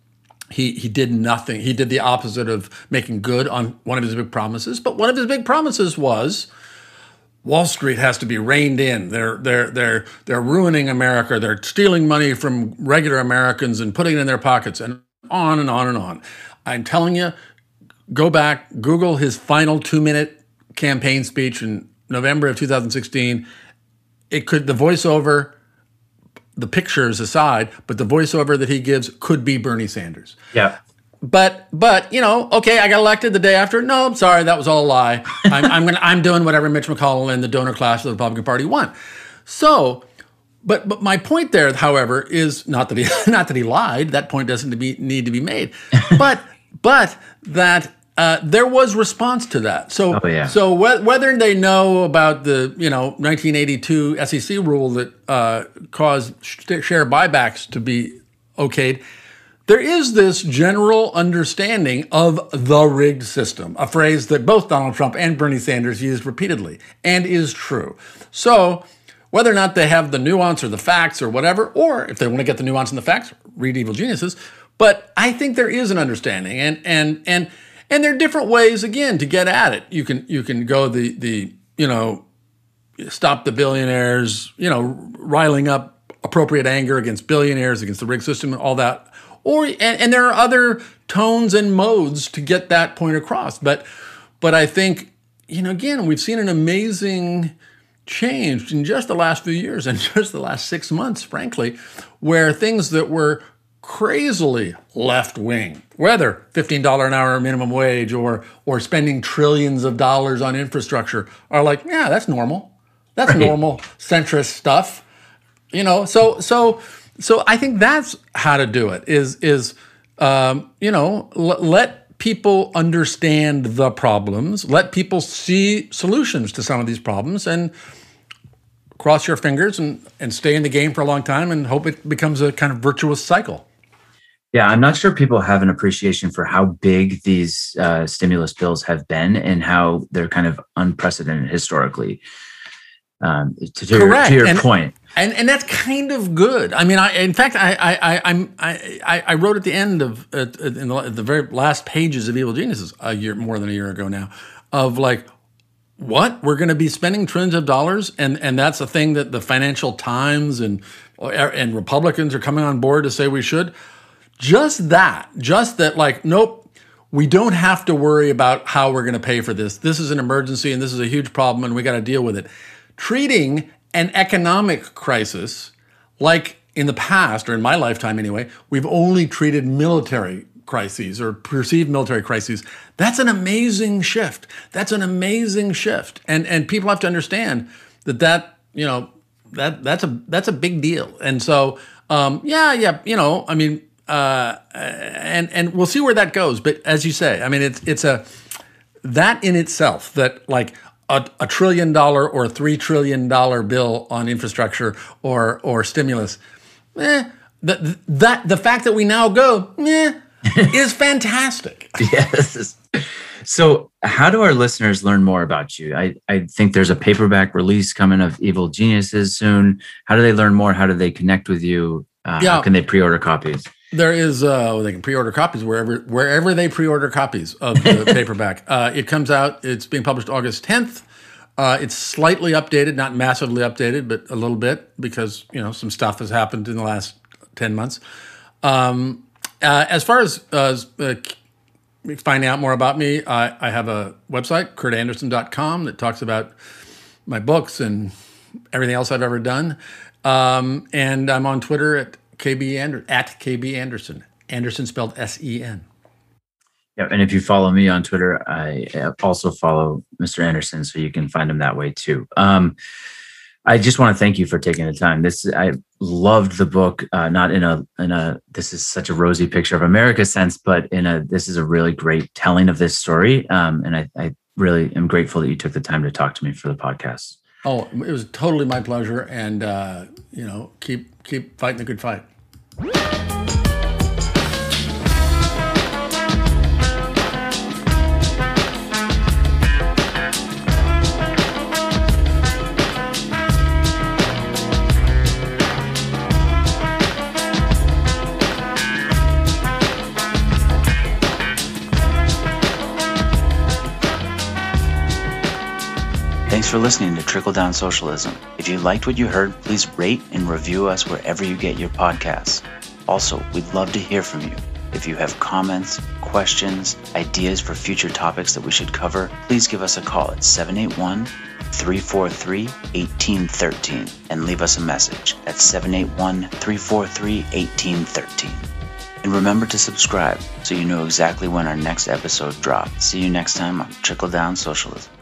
He he did nothing. He did the opposite of making good on one of his big promises. But one of his big promises was Wall Street has to be reined in. They're they're they're they're ruining America. They're stealing money from regular Americans and putting it in their pockets, and on and on and on. I'm telling you, go back, Google his final two-minute campaign speech in November of two thousand sixteen. It could the voiceover. The pictures aside, but the voiceover that he gives could be Bernie Sanders. Yeah. But but you know, okay, I got elected the day after. No, I'm sorry, that was all a lie. I'm I'm gonna I'm doing whatever Mitch McConnell and the donor class of the Republican Party want. So, but but my point there, however, is not that he not that he lied. That point doesn't be, need to be made. But but that uh, there was response to that. So, oh, yeah. so wh- whether they know about the you know nineteen eighty-two S E C rule that uh, caused sh- share buybacks to be okayed, there is this general understanding of the rigged system, a phrase that both Donald Trump and Bernie Sanders used repeatedly and is true. So whether or not they have the nuance or the facts or whatever, or if they want to get the nuance and the facts, read Evil Geniuses. But I think there is an understanding, and and and and there are different ways again to get at it. You can you can go the the you know stop the billionaires, you know, riling up appropriate anger against billionaires, against the rigged system, and all that. Or and, and there are other tones and modes to get that point across. But but I think, you know, again, we've seen an amazing change in just the last few years and just the last six months, frankly, where things that were crazily left-wing, whether fifteen dollars an hour minimum wage or or spending trillions of dollars on infrastructure, are like, yeah, that's normal. That's right. Normal centrist stuff. You know, so so so I think that's how to do it is is um, you know, l- let people understand the problems, let people see solutions to some of these problems, and cross your fingers and, and stay in the game for a long time and hope it becomes a kind of virtuous cycle. Yeah, I'm not sure people have an appreciation for how big these uh, stimulus bills have been and how they're kind of unprecedented historically. Um, to, to Correct. your, to your and, point, and and that's kind of good. I mean, I in fact, I I I I'm, I, I wrote at the end of uh, in the, the very last pages of Evil Geniuses a year more than a year ago now, of like, what we're going to be spending trillions of dollars, and and that's a thing that the Financial Times and and Republicans are coming on board to say we should. Just that, just that, like, nope, we don't have to worry about how we're going to pay for this. This is an emergency and this is a huge problem and we got to deal with it. Treating an economic crisis like in the past, or in my lifetime anyway, we've only treated military crises or perceived military crises. That's an amazing shift. That's an amazing shift. And and people have to understand that that, you know, that that's a that's a big deal. And so, um, yeah, yeah, you know, I mean, Uh, and and we'll see where that goes. But as you say, I mean, it's it's a that in itself, that like a, a trillion dollar or three trillion dollar bill on infrastructure or or stimulus, eh, that that the fact that we now go, eh, is fantastic. Yes. So, how do our listeners learn more about you? I I think there's a paperback release coming of Evil Geniuses soon. How do they learn more? How do they connect with you? Uh, yeah. How can they pre-order copies? There is, uh, they can pre-order copies wherever wherever they pre-order copies of the paperback. Uh, it comes out, it's being published August tenth. Uh, it's slightly updated, not massively updated, but a little bit because, you know, some stuff has happened in the last ten months. Um, uh, as far as uh, uh, finding out more about me, I, I have a website, kurt anderson dot com, that talks about my books and everything else I've ever done. Um, and I'm on Twitter at K B Ander- at K B Anderson. Anderson spelled S E N. Yeah, and if you follow me on Twitter, I also follow Mister Anderson, so you can find him that way too. Um, I just want to thank you for taking the time. This I loved the book, uh, not in a in a this is such a rosy picture of America sense, but in a this is a really great telling of this story. Um, and I, I really am grateful that you took the time to talk to me for the podcast. Oh, it was totally my pleasure, and uh, you know, keep keep fighting the good fight. Thanks for listening to Trickle Down Socialism. If you liked what you heard, please rate and review us wherever you get your podcasts. Also, we'd love to hear from you. If you have comments, questions, ideas for future topics that we should cover, please give us a call at seven eight one, three four three, one eight one three and leave us a message at seven eight one, three four three, one eight one three. And remember to subscribe so you know exactly when our next episode drops. See you next time on Trickle Down Socialism.